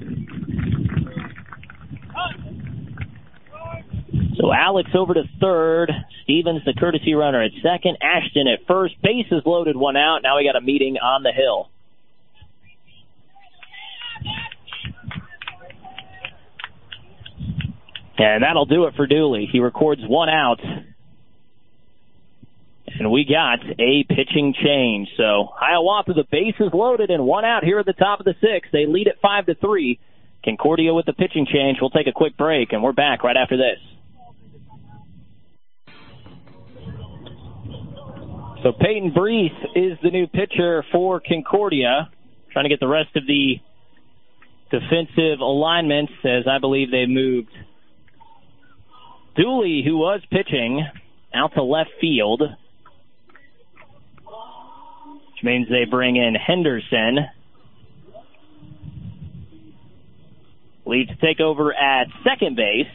Speaker 1: So Alex over to third. Stevens, the courtesy runner, at second. Ashton at first. Bases loaded, one out. Now we got a meeting on the hill. And that'll do it for Dooley. He records one out. And we got a pitching change. So Hiawatha, the bases loaded and one out here at the top of the sixth. They lead at five to three. Concordia with the pitching change. We'll take a quick break, and we're back right after this. So Peyton Brees is the new pitcher for Concordia. Trying to get the rest of the defensive alignments, as I believe they moved Dooley, who was pitching, out to left field, which means they bring in Henderson. Lead to take over at second base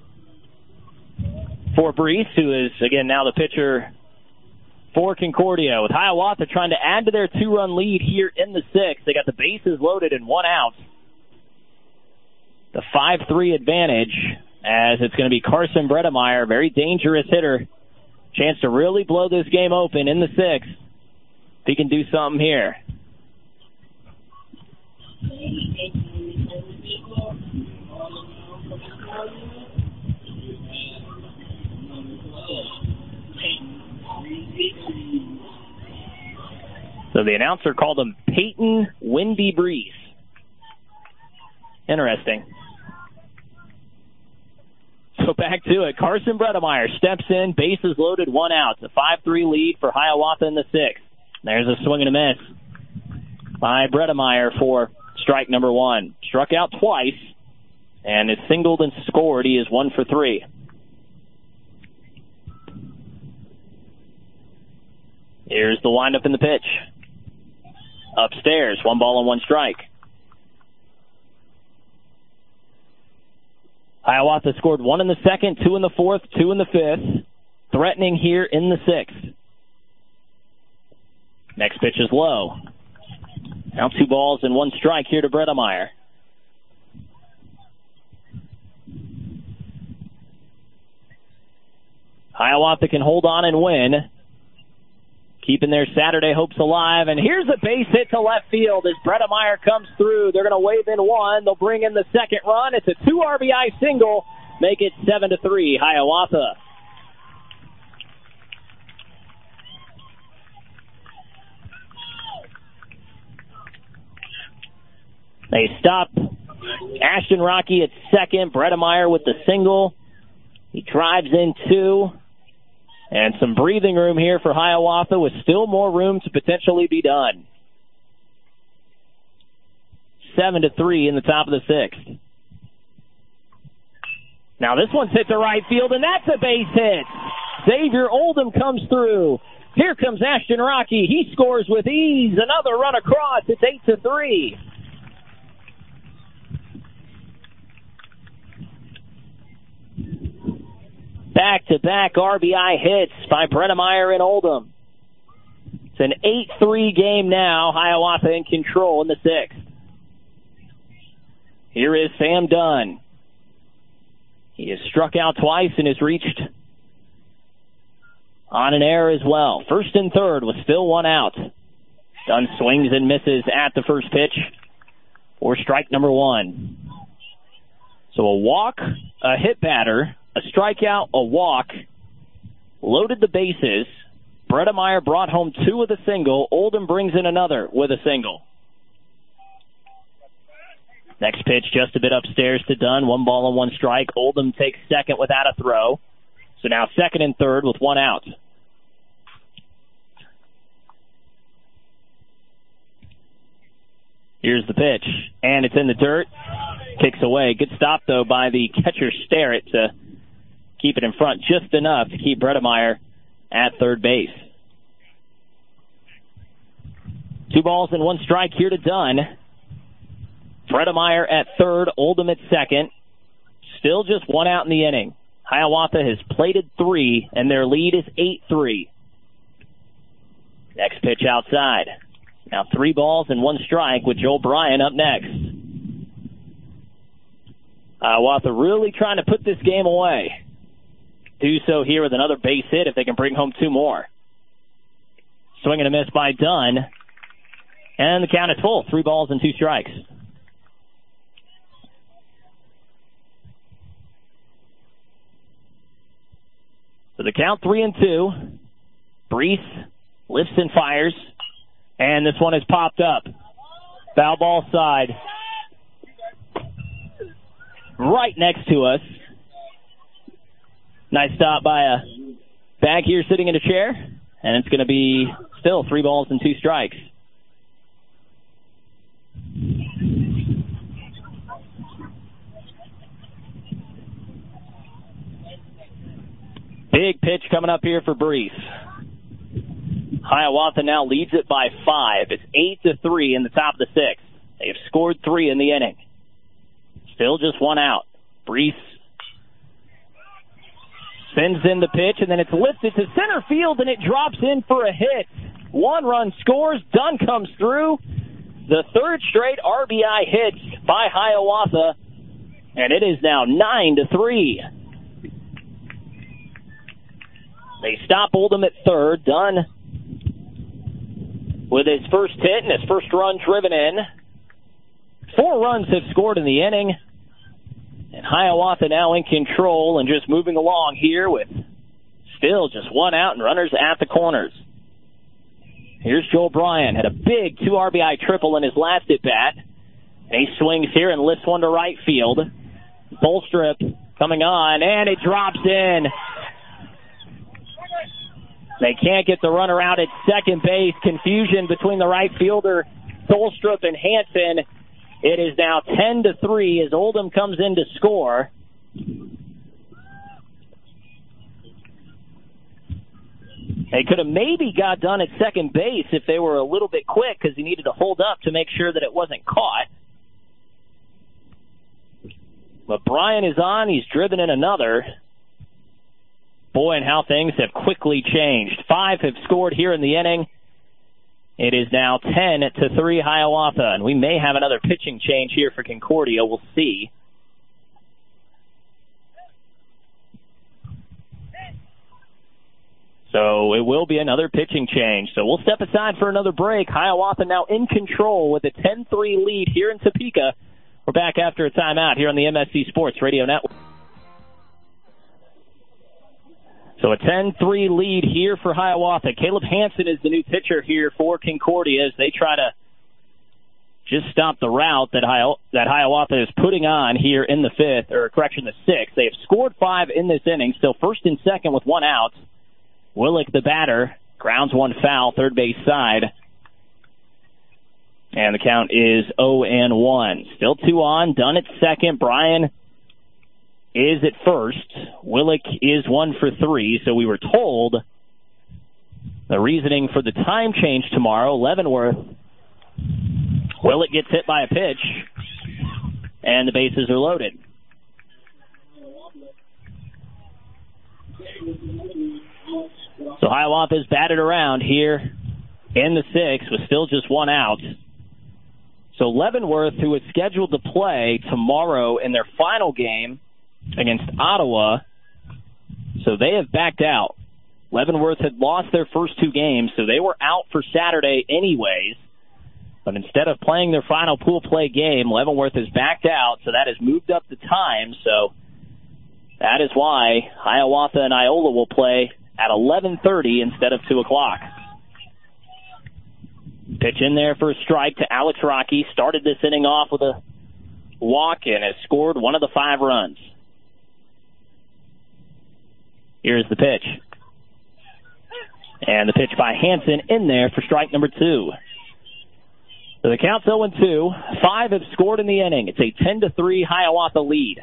Speaker 1: for Brees, who is, again, now the pitcher for Concordia. With Hiawatha trying to add to their two-run lead here in the sixth. They got the bases loaded and one out. The five three advantage, as it's going to be Carson Bredemeyer, very dangerous hitter. Chance to really blow this game open in the sixth. If he can do something here. So the announcer called him Peyton Windy Brees. Interesting. So back to it. Carson Bredemeyer steps in, bases loaded, one out. It's a five three lead for Hiawatha in the sixth. There's a swing and a miss by Bredemeyer for strike number one. Struck out twice and is singled and scored. He is one for three. Here's the windup in the pitch. Upstairs, one ball and one strike. Hiawatha scored one in the second, two in the fourth, two in the fifth. Threatening here in the sixth. Next pitch is low. Now two balls and one strike here to Bredemeyer. Hiawatha can hold on and win, keeping their Saturday hopes alive. And here's a base hit to left field as Bredemeyer comes through. They're going to wave in one. They'll bring in the second run. It's a two R B I single. Make it seven to three, Hiawatha. They stop Ashton Rocky at second. Bredemeyer with the single. He drives in two. And some breathing room here for Hiawatha with still more room to potentially be done. Seven to three in the top of the sixth. Now this one's hit to right field, and that's a base hit. Xavier Oldham comes through. Here comes Ashton Rocky. He scores with ease. Another run across. It's eight to three. Back-to-back R B I hits by Bredemeyer and Oldham. It's an eight three game now. Hiawatha in control in the sixth. Here is Sam Dunn. He has struck out twice and has reached on an error as well. First and third with still one out. Dunn swings and misses at the first pitch for strike number one. So a walk, a hit batter, a strikeout, a walk, loaded the bases. Bredemeyer brought home two with a single. Oldham brings in another with a single. Next pitch just a bit upstairs to Dunn. One ball and one strike. Oldham takes second without a throw. So now second and third with one out. Here's the pitch, and it's in the dirt. Kicks away. Good stop, though, by the catcher Starrett to keep it in front just enough to keep Bredemeyer at third base. Two balls and one strike here to Dunn. Bredemeyer at third, Oldham at second. Still just one out in the inning. Hiawatha has plated three, and their lead is eight three. Next pitch outside. Now three balls and one strike with Joel Bryan up next. Hiawatha really trying to put this game away. Do so here with another base hit if they can bring home two more. Swing and a miss by Dunn. And the count is full. Three balls and two strikes. So the count three and two. Brees lifts and fires. And this one has popped up. Foul ball side. Right next to us. Nice stop by a bag here sitting in a chair. And it's going to be still three balls and two strikes. Big pitch coming up here for Brees. Hiawatha now leads it by five. It's eight to three in the top of the sixth. They have scored three in the inning. Still just one out. Brees sends in the pitch, and then it's lifted to center field, and it drops in for a hit. One run scores. Dunn comes through. The third straight R B I hit by Hiawatha, and it is now nine to three. They stop Oldham at third. Dunn with his first hit and his first run driven in. Four runs have scored in the inning. And Hiawatha now in control and just moving along here with still just one out and runners at the corners. Here's Joel Bryan. Had a big two R B I triple in his last at-bat. And he swings here and lifts one to right field. Bolstrip coming on, and it drops in. They can't get the runner out at second base. Confusion between the right fielder, Bolstrip, and Hansen. It is now ten to three as Oldham comes in to score. They could have maybe got done at second base if they were a little bit quick because he needed to hold up to make sure that it wasn't caught. But Bryan is on. He's driven in another. Boy, and how things have quickly changed. Five have scored here in the inning. It is now ten to three Hiawatha, and we may have another pitching change here for Concordia. We'll see. So it will be another pitching change. So we'll step aside for another break. Hiawatha now in control with a ten three lead here in Topeka. We're back after a timeout here on the M S C Sports Radio Network. So a ten three lead here for Hiawatha. Caleb Hansen is the new pitcher here for Concordia as they try to just stop the route that Hi- that Hiawatha is putting on here in the fifth, or correction, the sixth. They have scored five in this inning, still first and second with one out. Willick, the batter, grounds one foul, third base side. And the count is oh and one. Still two on, Dunn at second, Bryan is at first. Willick is one for three, so we were told the reasoning for the time change tomorrow, Leavenworth. Willick gets hit by a pitch, and the bases are loaded. So Hiawatha's batted around here in the sixth with still just one out. So Leavenworth, who is scheduled to play tomorrow in their final game against Ottawa, so they have backed out. Leavenworth had lost their first two games, so they were out for Saturday anyways. But instead of playing their final pool play game, Leavenworth has backed out, so that has moved up the time. So that is why Hiawatha and Iola will play at eleven thirty instead of two o'clock. Pitch in there for a strike to Alex Rocky. Started this inning off with a walk and has scored one of the five runs. Here's the pitch. And the pitch by Hansen in there for strike number two. So the count's oh and two. Five have scored in the inning. It's a ten to three Hiawatha lead.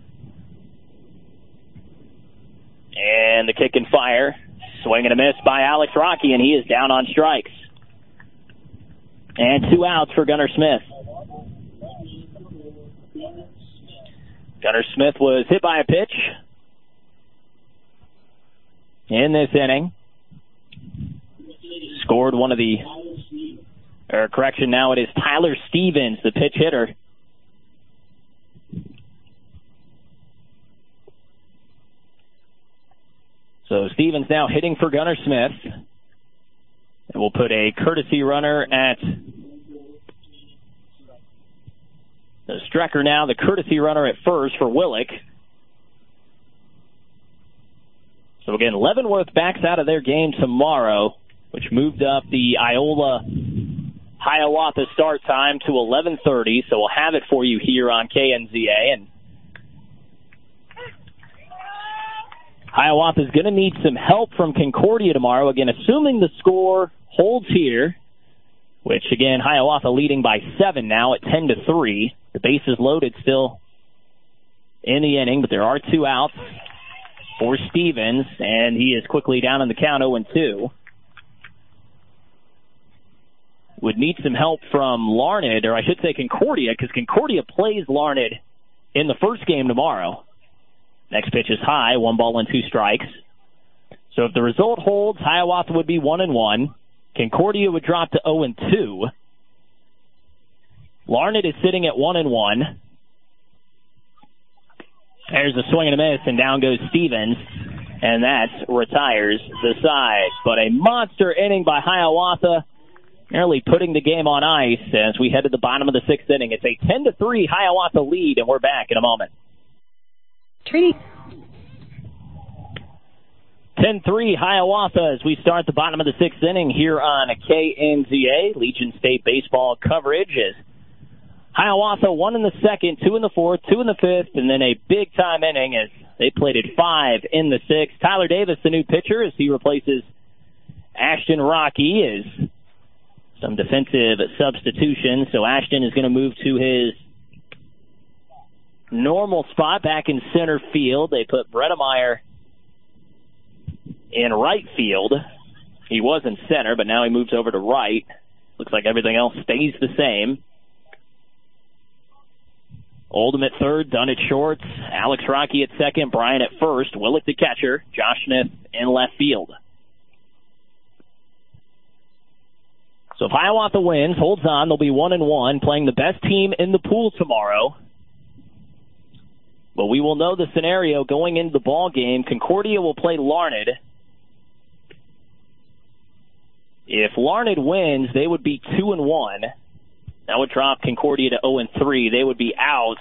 Speaker 1: And the kick and fire. Swing and a miss by Alex Rocky, and he is down on strikes. And two outs for Gunnar Smith. Gunnar Smith was hit by a pitch in this inning. Scored one of the, or correction, now it is Tyler Stevens, the pitch hitter. So Stevens now hitting for Gunnar Smith. And we'll put a courtesy runner at the Strecker now, the courtesy runner at first for Willick. So again, Leavenworth backs out of their game tomorrow, which moved up the Iola Hiawatha start time to eleven thirty. So we'll have it for you here on K N Z A. And Hiawatha is going to need some help from Concordia tomorrow. Again, assuming the score holds here, which again, Hiawatha leading by seven now at ten to three. The bases loaded still in the inning, but there are two outs for Stevens, and he is quickly down on the count oh and two. Would need some help from Larned, or I should say Concordia, because Concordia plays Larned in the first game tomorrow. Next pitch is high, one ball and two strikes. So if the result holds, Hiawatha would be one and one. Concordia would drop to oh and two. Larned is sitting at one and one. There's a swing and a miss, and down goes Stevens, and that retires the side. But a monster inning by Hiawatha, nearly putting the game on ice as we head to the bottom of the sixth inning. It's a ten to three Hiawatha lead, and we're back in a moment.
Speaker 3: Treaty.
Speaker 1: ten three Hiawatha as we start the bottom of the sixth inning here on K N Z A. Legion State baseball coverage is Hiawatha one in the second, two in the fourth, two in the fifth, and then a big-time inning as they plated five in the sixth. Tyler Davis, the new pitcher, as he replaces Ashton Rocky, is some defensive substitution. So Ashton is going to move to his normal spot back in center field. They put Bredemeyer in right field. He was in center, but now he moves over to right. Looks like everything else stays the same. Oldham at third, Dunn at short, Alex Rocky at second, Brian at first, Willick the catcher, Josh Smith in left field. So if Hiawatha wins, holds on, they'll be one and one, playing the best team in the pool tomorrow. But we will know the scenario going into the ball game. Concordia will play Larned. If Larned wins, they would be two and one. That would drop Concordia to oh and three. They would be out.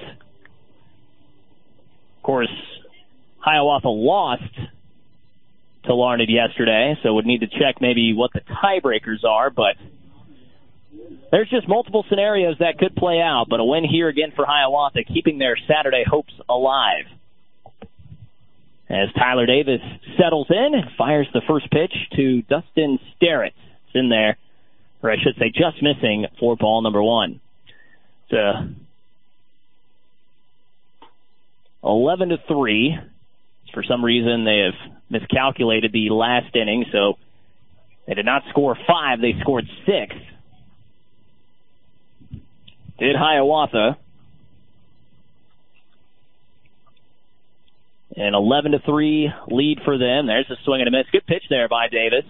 Speaker 1: Of course, Hiawatha lost to Larned yesterday, so would need to check maybe what the tiebreakers are, but there's just multiple scenarios that could play out, but a win here again for Hiawatha, keeping their Saturday hopes alive. As Tyler Davis settles in and fires the first pitch to Dustin Sterrett. It's in there, or I should say just missing for ball number one. It's eleven to three. For some reason, they have miscalculated the last inning, so they did not score five, they scored six. Did Hiawatha. An eleven to three lead for them. There's a swing and a miss. Good pitch there by Davis.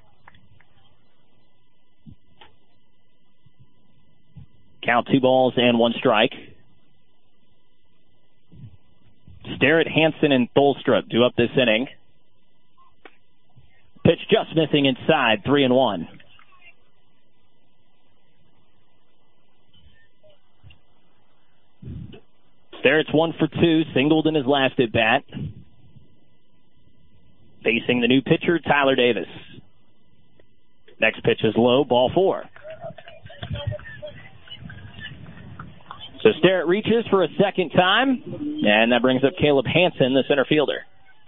Speaker 1: Count two balls and one strike. Sterrett, Hansen, and Tholstrup do up this inning. Pitch just missing inside, three and one. Sterrett's one for two, singled in his last at bat. facing the new pitcher, Tyler Davis. Next pitch is low, ball four. So Sterrett reaches for a second time, and that brings up Caleb Hansen, the center fielder.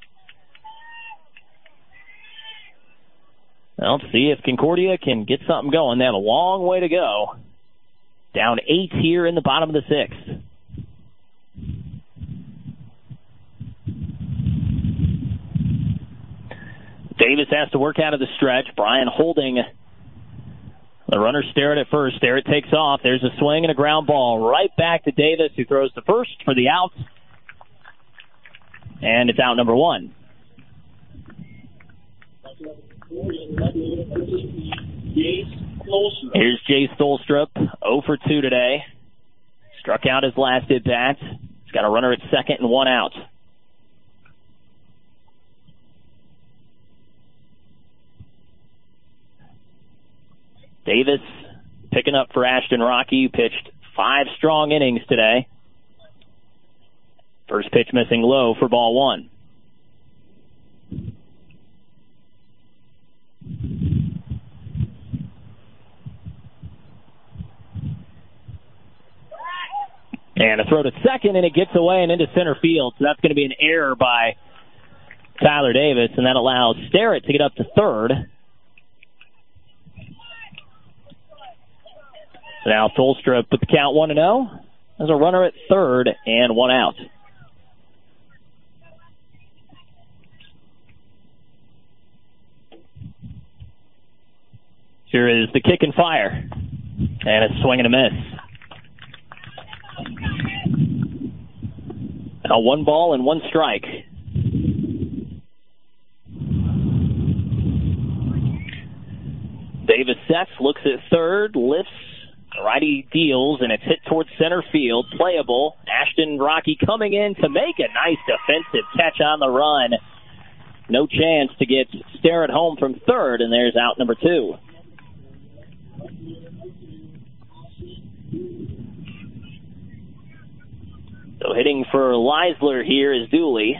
Speaker 1: Well, let's see if Concordia can get something going. They have a long way to go. Down eight here in the bottom of the sixth. Davis has to work out of the stretch. Brian holding the runner. Sterrett at first. Sterrett takes off. There's a swing and a ground ball right back to Davis, who throws the first for the out. And it's out number one. Here's Jay Stolstrup, oh for two today. Struck out his last at bat. He's got a runner at second and one out. Davis picking up for Ashton Rocky, who pitched five strong innings today. First pitch missing low for ball one. And a throw to second, and it gets away and into center field. So that's going to be an error by Tyler Davis, and that allows Sterrett to get up to third. So now Stolstrup with the count one and oh. There's a runner at third and one out. Here is the kick and fire. And a swing and a miss. Now one ball and one strike. Davis sets, looks at third, lifts, righty deals, and it's hit towards center field. Playable. Ashton Rocky coming in to make a nice defensive catch on the run. No chance to get Sterrett home from third, and there's out number two. So hitting for Leisler here is Dooley.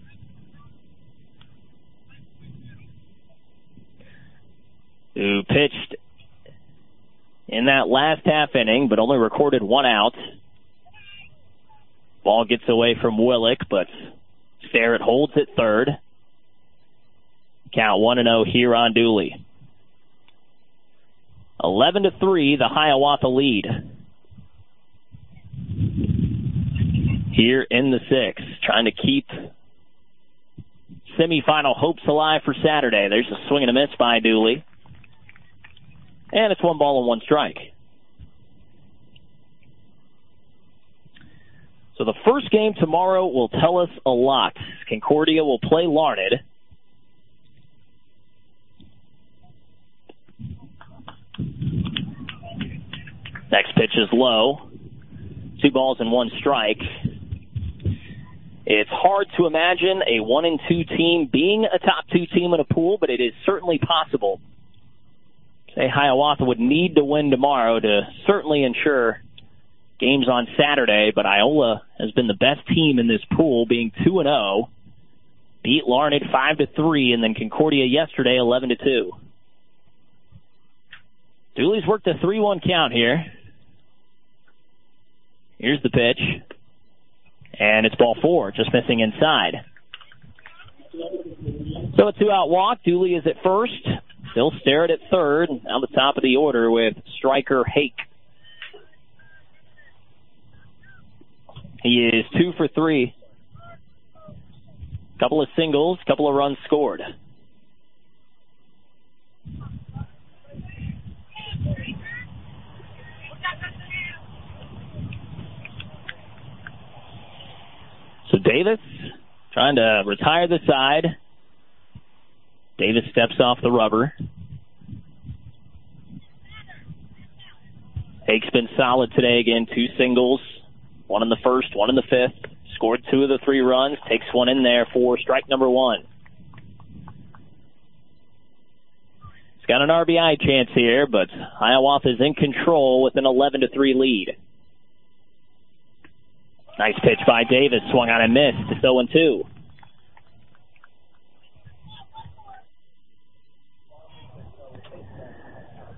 Speaker 1: Who pitched in that last half inning, but only recorded one out. Ball gets away from Willick, but Sterrett holds at third. Count one and oh here on Dooley. eleven to three, the Hiawatha lead. Here in the sixth, trying to keep semifinal hopes alive for Saturday. There's a swing and a miss by Dooley. And it's one ball and one strike. So the first game tomorrow will tell us a lot. Concordia will play Larned. Next pitch is low. Two balls and one strike. It's hard to imagine a one and two team being a top two team in a pool, but it is certainly possible. Say Hiawatha would need to win tomorrow to certainly ensure games on Saturday, but Iola has been the best team in this pool, being two and oh. Beat Larned five to three, and then Concordia yesterday eleven to two. Dooley's worked a three one count here. Here's the pitch. And it's ball four, just missing inside. So a two-out walk. Dooley is at first. Still Sterrett at third. On the top of the order with striker Hake. He is two for three. Couple of singles, couple of runs scored. So Davis trying to retire the side. Davis steps off the rubber. Hake's been solid today again. Two singles. One in the first, one in the fifth. Scored two of the three runs. Takes one in there for strike number one. He's got an R B I chance here, but Hiawatha is in control with an eleven to three lead. Nice pitch by Davis. Swung on and missed. It's oh and two.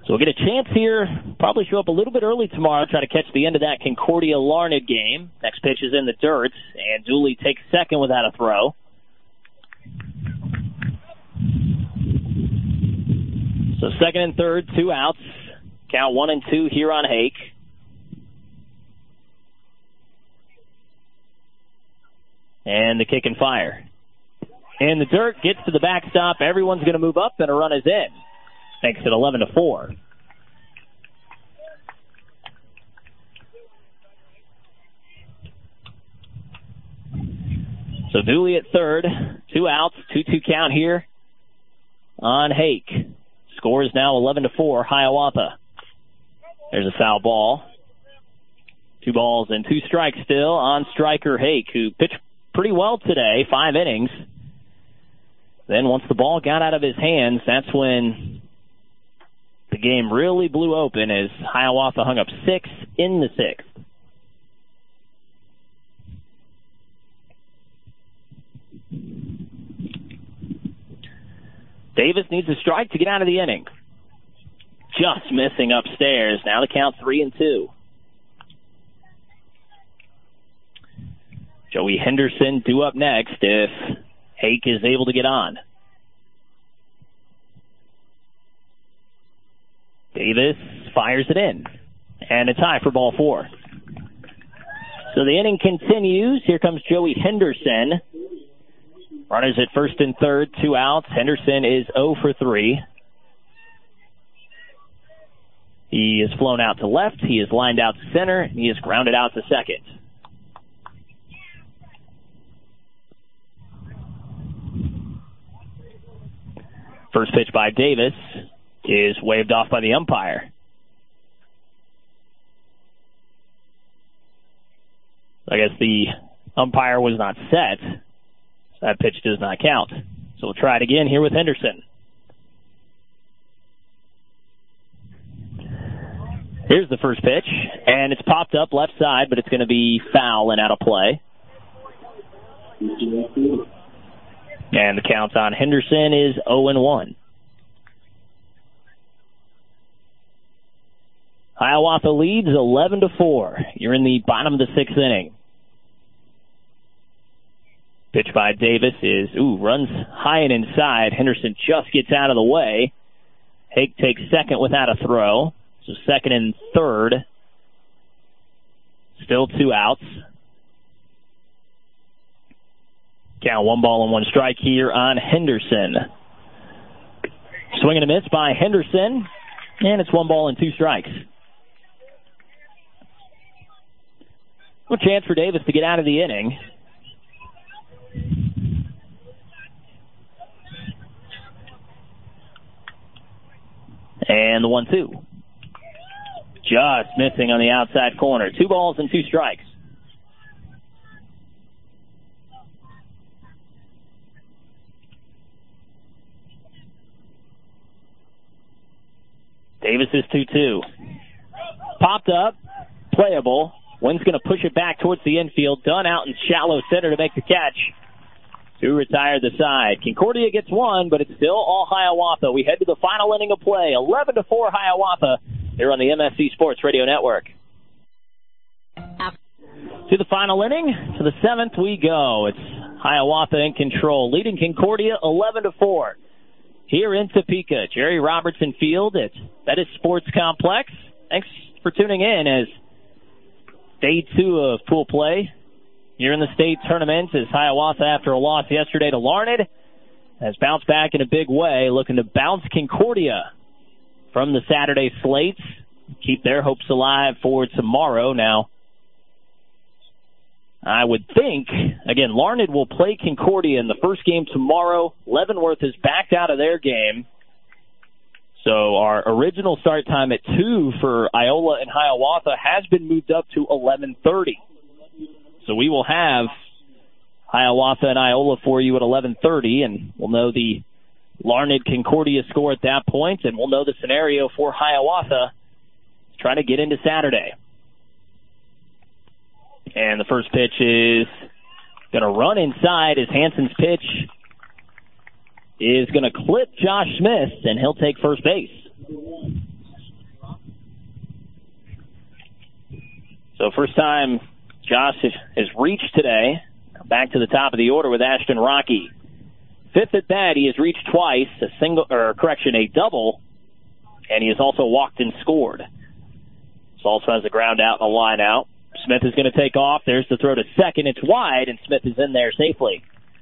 Speaker 1: So we'll get a chance here, probably show up a little bit early tomorrow, try to catch the end of that Concordia-Larned game. Next pitch is in the dirt, and Dooley takes second without a throw. So second and third, two outs. Count one and two here on Hake. And the kick and fire. In the dirt, gets to the backstop. Everyone's going to move up, and a run is in. Makes it eleven to four. So Dooley at third. Two outs, two two count here on Hake. Score is now eleven to four, Hiawatha. There's a foul ball. Two balls and two strikes still on striker Hake, who pitched pretty well today, five innings. Then once the ball got out of his hands, that's when the game really blew open as Hiawatha hung up six in the sixth. Davis needs a strike to get out of the inning. Just missing upstairs. Now the count three and two. Joey Henderson due up next if Hake is able to get on. Davis fires it in. And a tie for ball four. So the inning continues. Here comes Joey Henderson. Runners at first and third, two outs. Henderson is oh for three. He is flown out to left. He is lined out to center. And he is grounded out to second. First pitch by Davis is waved off by the umpire. I guess the umpire was not set. So that pitch does not count. So we'll try it again here with Henderson. Here's the first pitch, and it's popped up left side, but it's going to be foul and out of play. And the count on Henderson is oh and one. Hiawatha leads eleven to four. You're in the bottom of the sixth inning. Pitch by Davis is, ooh, runs high and inside. Henderson just gets out of the way. Hake takes second without a throw. So second and third. Still two outs. Count one ball and one strike here on Henderson. Swing and a miss by Henderson. And it's one ball and two strikes. No chance for Davis to get out of the inning. And the one two. Just missing on the outside corner. Two balls and two strikes. Davis is two two. Popped up. Playable. Wynn's going to push it back towards the infield. Dunn out in shallow center to make the catch. To retire the side. Concordia gets one, but it's still all Hiawatha. We head to the final inning of play. eleven to four Hiawatha here on the M S C Sports Radio Network. To the final inning, to the seventh we go. It's Hiawatha in control, leading Concordia eleven to four. Here in Topeka, Jerry Robertson Field at Bettis Sports Complex. Thanks for tuning in as day two of pool play here in the state tournament as Hiawatha, after a loss yesterday to Larned, has bounced back in a big way, looking to bounce Concordia from the Saturday slates, keep their hopes alive for tomorrow. Now, I would think, again, Larned will play Concordia in the first game tomorrow. Leavenworth is backed out of their game. So our original start time at two for Iola and Hiawatha has been moved up to eleven thirty. So we will have Hiawatha and Iola for you at eleven thirty, and we'll know the Larned Concordia score at that point, and we'll know the scenario for Hiawatha trying to get into Saturday. And the first pitch is going to run inside as Hansen's pitch is going to clip Josh Smith, and he'll take first base. So first time Josh has reached today. Back to the top of the order with Ashton Rocky. Fifth at bat, he has reached twice, a single, or correction, a double, and he has also walked and scored. So also has a ground out and a line out. Smith is going to take off. There's the throw to second. It's wide, and Smith is in there safely.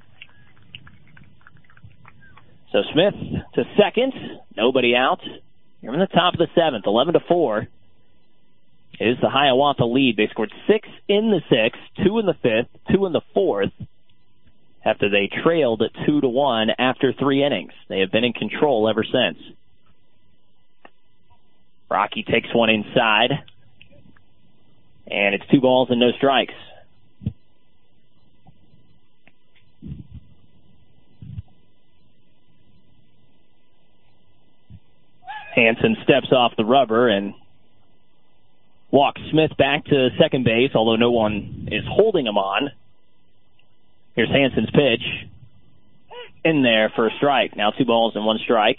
Speaker 1: So Smith to second, nobody out. You're in the top of the seventh, eleven to four. Is the Hiawatha lead. They scored six in the sixth, two in the fifth, two in the fourth, after they trailed at two to one after three innings. They have been in control ever since. Rocky takes one inside, and it's two balls and no strikes. Hansen steps off the rubber and walks Smith back to second base, although no one is holding him on. Here's Hansen's pitch. In there for a strike. Now two balls and one strike.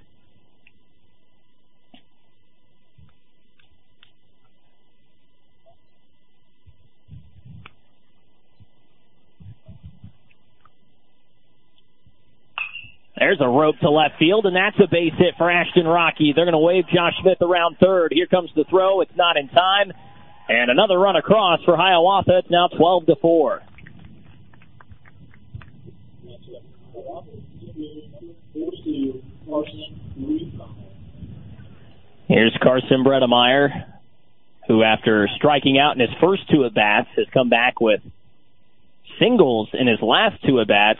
Speaker 1: There's a rope to left field, and that's a base hit for Ashton Rocky. They're going to wave Josh Smith around third. Here comes the throw. It's not in time. And another run across for Hiawatha. It's now twelve to four. Here's Carson Bredemeyer, who after striking out in his first two at-bats has come back with singles in his last two at-bats,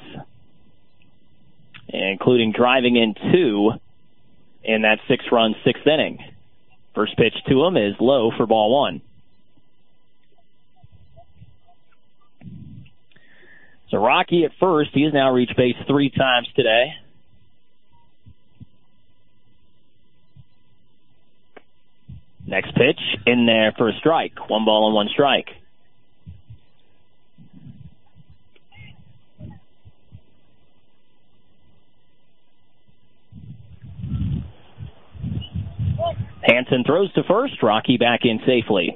Speaker 1: including driving in two in that six-run sixth inning. First pitch to him is low for ball one. So Rocky at first. He has now reached base three times today. Next pitch in there for a strike. One ball and one strike. Hansen throws to first. Rocky back in safely.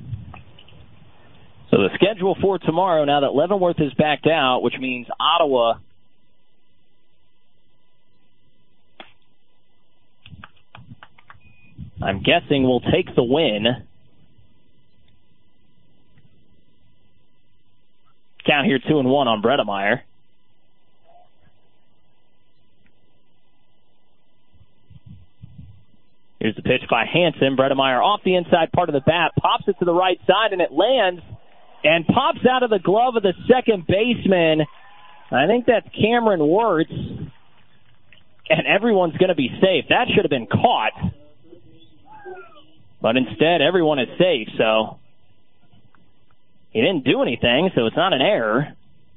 Speaker 1: So the schedule for tomorrow, now that Leavenworth is backed out, which means Ottawa I'm guessing will take the win. Count here two and one on Bredemeyer. Here's the pitch by Hansen. Bredemeyer off the inside part of the bat, pops it to the right side, and it lands and pops out of the glove of the second baseman. I think that's Cameron Wirtz, and everyone's going to be safe. That should have been caught, but instead everyone is safe, so he didn't do anything, so it's not an error.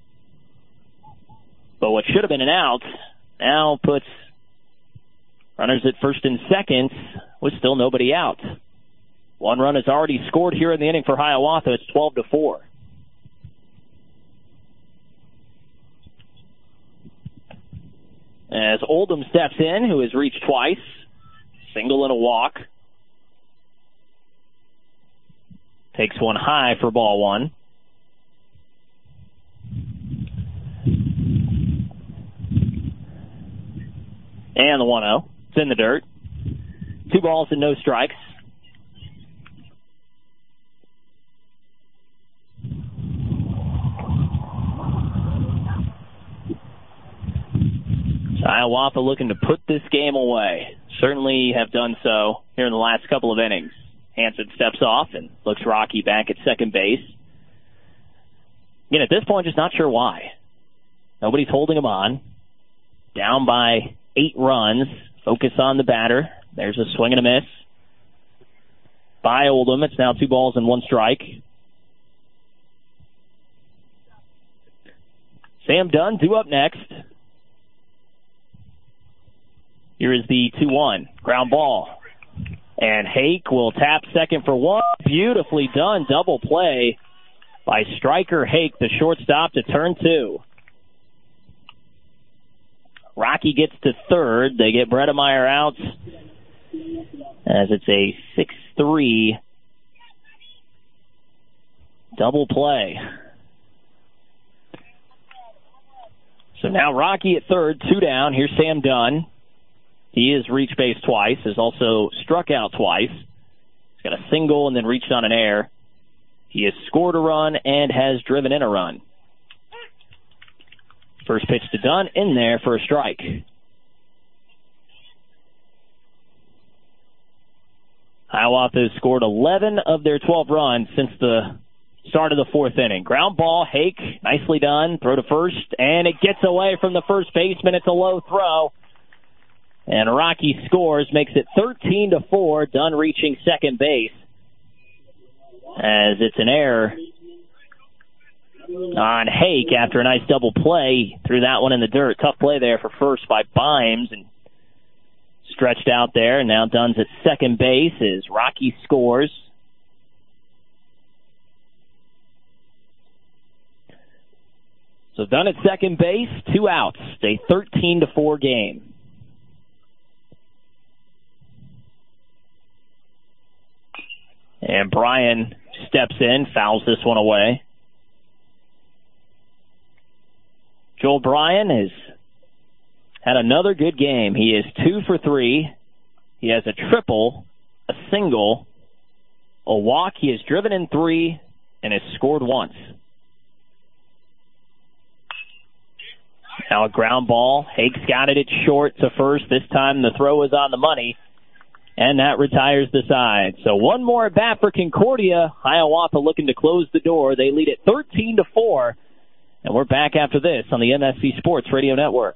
Speaker 1: But what should have been an out now puts runners at first and second with still nobody out. One run is already scored here in the inning for Hiawatha. It's twelve to four. As Oldham steps in, who has reached twice, single and a walk. Takes one high for ball one. And the one oh. It's in the dirt. Two balls and no strikes. So Hiawatha looking to put this game away. Certainly have done so here in the last couple of innings. Hansen steps off and looks Rocky back at second base. Again, at this point, just not sure why. Nobody's holding him on. Down by eight runs. Focus on the batter. There's a swing and a miss by Oldham. It's now two balls and one strike. Sam Dunn due up next. Here is the two one. Ground ball. And Hake will tap second for one. Beautifully done. Double play by Striker Hake, the shortstop, to turn two. Rocky gets to third. They get Bredemeyer out as it's a six three double play. So now Rocky at third, two down. Here's Sam Dunn. He has reached base twice, has also struck out twice. He's got a single and then reached on an error. He has scored a run and has driven in a run. First pitch to Dunn, in there for a strike. Hiawatha has scored eleven of their twelve runs since the start of the fourth inning. Ground ball, Hake, nicely done. Throw to first, and it gets away from the first baseman. It's a low throw. And Rocky scores, makes it thirteen to four. Dunn reaching second base, as it's an error on Hake after a nice double play. Threw that one in the dirt. Tough play there for first by Bimes, and stretched out there. And now Dunn's at second base as Rocky scores. So Dunn at second base, two outs. A thirteen to four game. And Bryan steps in, fouls this one away. Joel Bryan has had another good game. He is two for three. He has a triple, a single, a walk. He has driven in three and has scored once. Now a ground ball. Hake's got it at short to first. This time the throw is on the money, and that retires the side. So one more at bat for Concordia. Hiawatha looking to close the door. They lead it thirteen to four. And we're back after this on the M S C Sports Radio Network.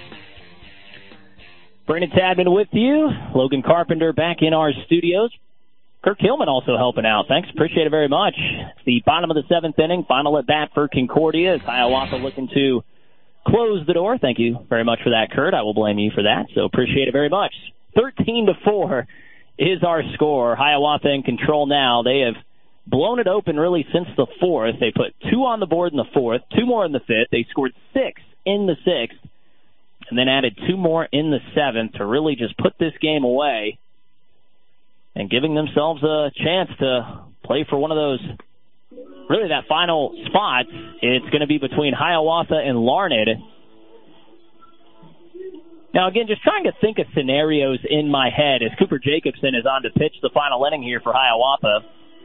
Speaker 1: Brandon Tadman with you. Logan Carpenter back in our studios. Kirk Hillman also helping out. Thanks. Appreciate it very much. It's the bottom of the seventh inning. Final at bat for Concordia as Hiawatha looking to close the door. Thank you very much for that, Kurt. I will blame you for that. So appreciate it very much. thirteen to four is our score. Hiawatha in control now. They have blown it open really since the fourth. They put two on the board in the fourth, two more in the fifth. They scored six in the sixth, and then added two more in the seventh to really just put this game away and giving themselves a chance to play for one of those, really that final spot. It's going to be between Hiawatha and Larned. Now, again, just trying to think of scenarios in my head as Cooper Jacobson is on to pitch the final inning here for Hiawatha.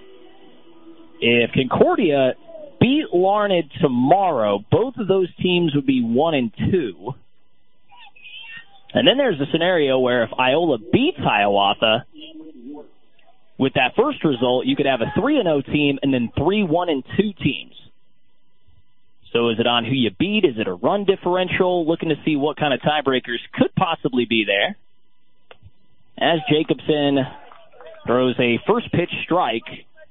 Speaker 1: If Concordia beat Larned tomorrow, both of those teams would be one and two. And then there's a scenario where if Iola beats Hiawatha, with that first result, you could have a three and oh team and then three one and two teams. So is it on who you beat? Is it a run differential? Looking to see what kind of tiebreakers could possibly be there. As Jacobson throws a first pitch strike.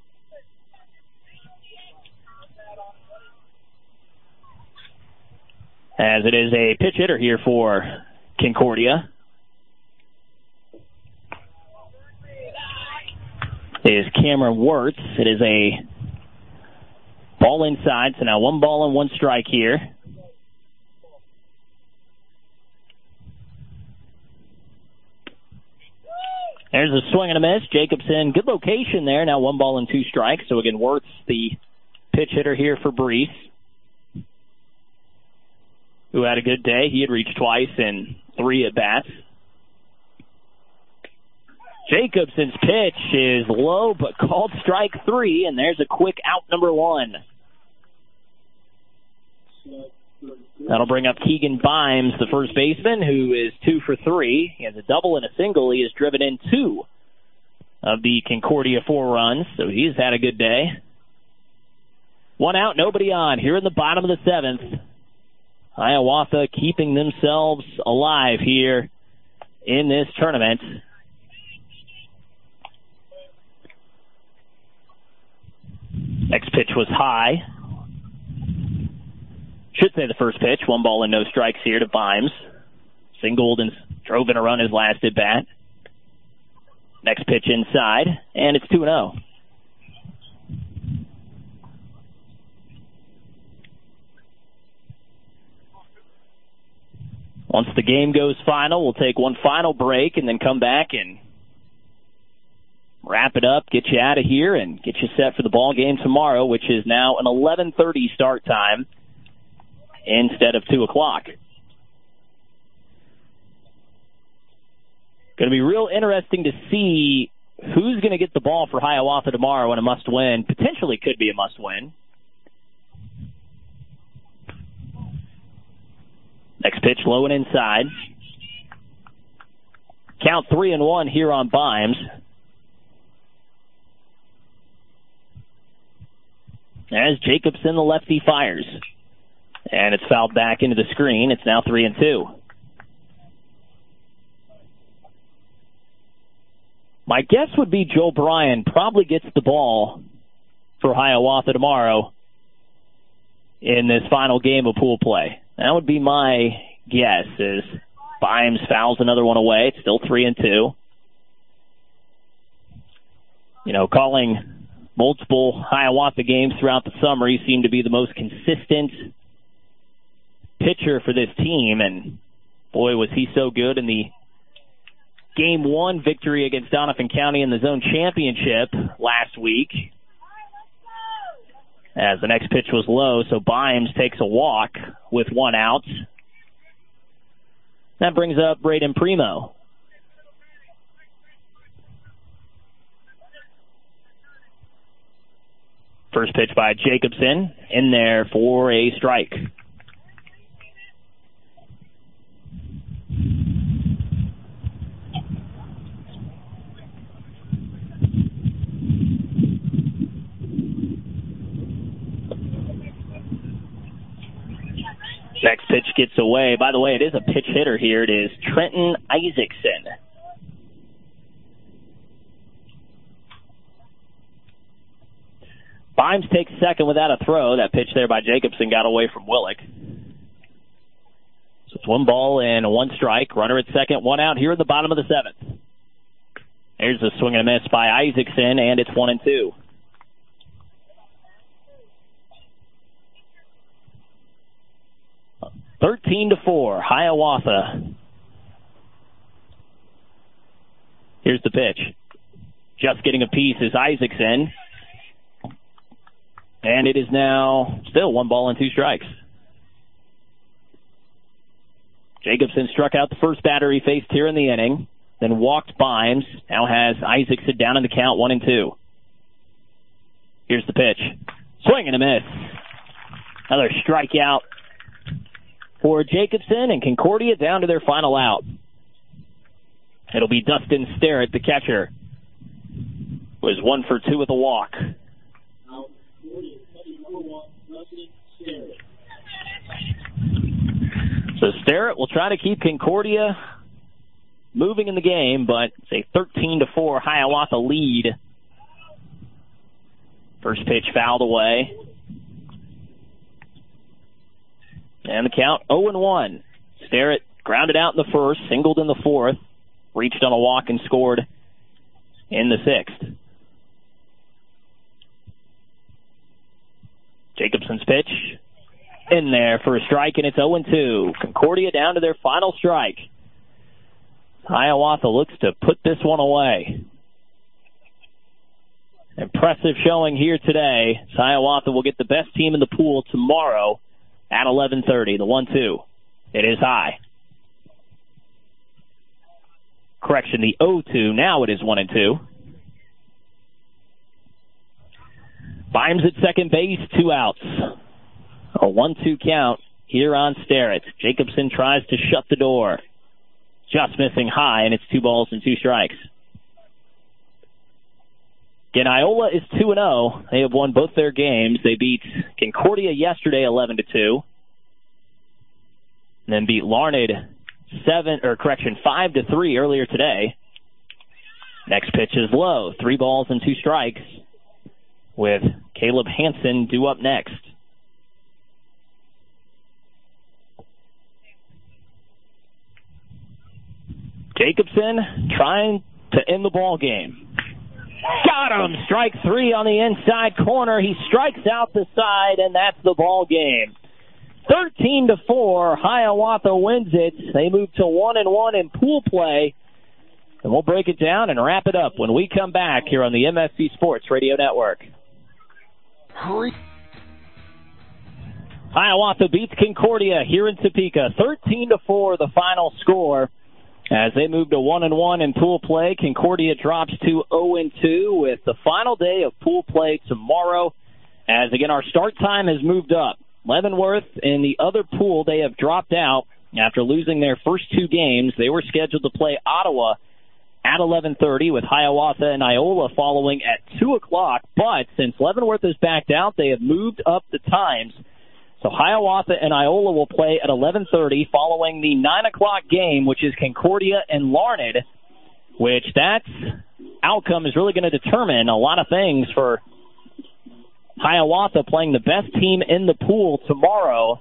Speaker 1: As it is a pitch hitter here for Concordia. It is Cameron Wirtz. It is a ball inside, so now one ball and one strike here. There's a swing and a miss. Jacobson, good location there. Now one ball and two strikes. So again, Wirtz, the pitch hitter here for Brees, who had a good day. He had reached twice in three at-bats. Jacobson's pitch is low, but called strike three, and there's a quick out number one. That'll bring up Keegan Bimes, the first baseman, who is two for three. He has a double and a single. He has driven in two of the Concordia four runs, so he's had a good day. One out, nobody on. Here in the bottom of the seventh, Hiawatha keeping themselves alive here in this tournament. Next pitch was high. Should say the first pitch. One ball and no strikes here to Bimes. Singled and drove in a run his last at bat. Next pitch inside, and it's two and oh. Once the game goes final, we'll take one final break and then come back and wrap it up, get you out of here, and get you set for the ball game tomorrow, which is now an eleven thirty start time instead of two o'clock. Going to be real interesting to see who's going to get the ball for Hiawatha tomorrow in a must-win. Potentially could be a must-win. Next pitch low and inside. Count three and one here on Bimes. As Jacobson, the lefty, fires. And it's fouled back into the screen. It's now three and two. My guess would be Joe Bryan probably gets the ball for Hiawatha tomorrow in this final game of pool play. That would be my guess, as Bimes fouls another one away. It's still three and two. You know, calling multiple Hiawatha games throughout the summer, he seemed to be the most consistent pitcher for this team, and boy, was he so good in the Game one victory against Doniphan County in the zone championship last week. As the next pitch was low, so Bimes takes a walk with one out. That brings up Braden Primo. First pitch by Jacobson, in there for a strike. Next pitch gets away. By the way, it is a pitch hitter here. It is Trenton Isaacson. Bimes takes second without a throw. That pitch there by Jacobson got away from Willick. So it's one ball and one strike. Runner at second, one out here in the bottom of the seventh. There's a swing and a miss by Isaacson, and it's one and two. Thirteen to four, Hiawatha. Here's the pitch. Just getting a piece is Isaacson. And it is now still one ball and two strikes. Jacobson struck out the first batter he faced here in the inning, then walked Bimes. Now has Isaacson down in the count, one and two. Here's the pitch. Swing and a miss. Another strikeout for Jacobson, and Concordia down to their final out. It'll be Dustin Sterrett, the catcher. Was one for two with a walk. So Sterrett will try to keep Concordia moving in the game, but it's a thirteen to four Hiawatha lead. First pitch fouled away. And the count oh and one. Sterrett grounded out in the first, singled in the fourth, reached on a walk and scored in the sixth. Jacobson's pitch in there for a strike, and it's oh and two. Concordia down to their final strike. Hiawatha looks to put this one away. Impressive showing here today. Hiawatha will get the best team in the pool tomorrow at eleven thirty, the one two. It is high. Correction, the oh two. Now it is one and two. Bimes at second base, two outs. A one two count here on Sterrett. Jacobson tries to shut the door. Just missing high, and it's two balls and two strikes. Again, Iola is two and oh. They have won both their games. They beat Concordia yesterday eleven to two. And then beat Larned seven or correction, five to three earlier today. Next pitch is low. Three balls and two strikes, with Caleb Hansen due up next. Jacobson trying to end the ball game. Got him! Strike three on the inside corner. He strikes out the side, and that's the ball game. thirteen to four, Hiawatha wins it. They move to one and one in pool play And we'll break it down and wrap it up when we come back here on the M S C Sports Radio Network.
Speaker 4: Hurry.
Speaker 1: Hiawatha beats Concordia here in Topeka, thirteen to four, the final score. As they move to one and one in pool play, Concordia drops to oh and two with the final day of pool play tomorrow. As again, our start time has moved up. Leavenworth in the other pool, they have dropped out after losing their first two games. They were scheduled to play Ottawa at eleven thirty with Hiawatha and Iola following at two o'clock. But since Leavenworth has backed out, they have moved up the times. So Hiawatha and Iola will play at eleven thirty following the nine o'clock game, which is Concordia and Larned, which that outcome is really going to determine a lot of things for Hiawatha playing the best team in the pool tomorrow,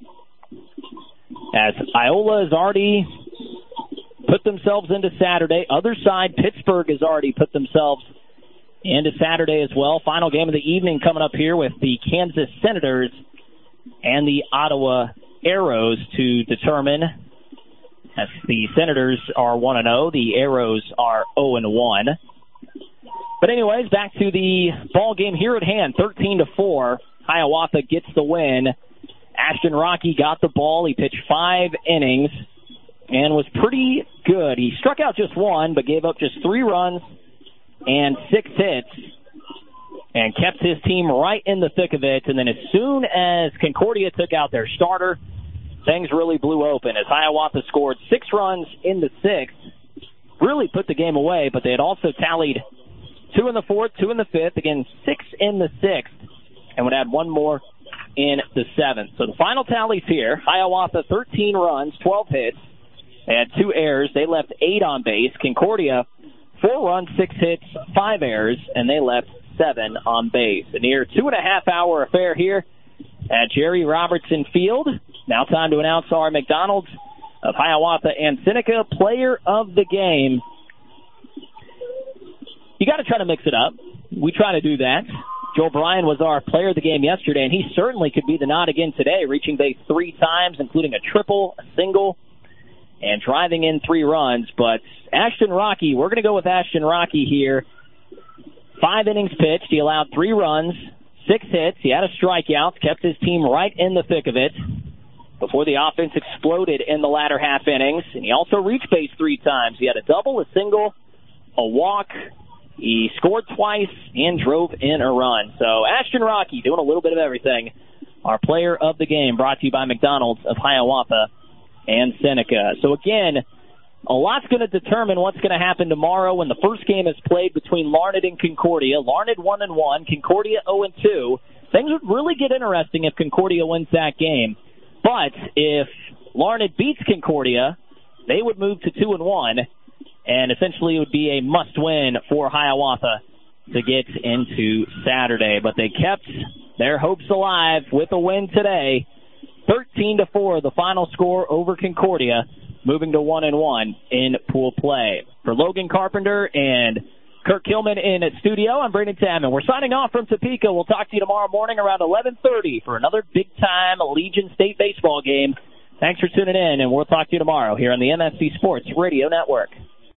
Speaker 1: as Iola has already put themselves into Saturday. Other side, Pittsburgh has already put themselves into Saturday as well. Final game of the evening coming up here with the Kansas Senators and the Ottawa Arrows to determine, as the Senators are one and oh, the Arrows are oh and one. But anyways, back to the ball game here at hand, thirteen to four. Hiawatha gets the win. Ashton Rocky got the ball. He pitched five innings and was pretty good. He struck out just one, but gave up just three runs and six hits, and kept his team right in the thick of it. And then as soon as Concordia took out their starter, things really blew open as Hiawatha scored six runs in the sixth, really put the game away, but they had also tallied two in the fourth, two in the fifth, again six in the sixth, and would add one more in the seventh. So the final tallies here: Hiawatha thirteen runs, twelve hits. They had two errors. They left eight on base. Concordia four runs, six hits, five errors, and they left seven on base. A near two and a half hour affair here at Jerry Robertson Field. Now time to announce our McDonald's of Hiawatha and Seneca player of the game. You got to try to mix it up. We try to do that. Joel Bryan was our player of the game yesterday, and he certainly could be the nod again today, reaching base three times, including a triple, a single, and driving in three runs. But Ashton Rocky, we're going to go with Ashton Rocky here. Five innings pitched. He allowed three runs, six hits. He had a strikeout, kept his team right in the thick of it before the offense exploded in the latter half innings. And he also reached base three times. He had a double, a single, a walk. He scored twice and drove in a run. So Ashton Rocky doing a little bit of everything. Our player of the game, brought to you by McDonald's of Hiawatha and Seneca. So again, a lot's going to determine what's going to happen tomorrow when the first game is played between Larned and Concordia. Larned one and one, Concordia oh and two. Things would really get interesting if Concordia wins that game. But if Larned beats Concordia, they would move to two and one, and essentially it would be a must-win for Hiawatha to get into Saturday. But they kept their hopes alive with a win today. thirteen to four, the final score over Concordia, moving to one and one in pool play. For Logan Carpenter and Kirk Hillman in studio, I'm Brandon Tamman. We're signing off from Topeka. We'll talk to you tomorrow morning around eleven thirty for another big-time Allegiant State baseball game. Thanks for tuning in, and we'll talk to you tomorrow here on the M S C Sports Radio Network.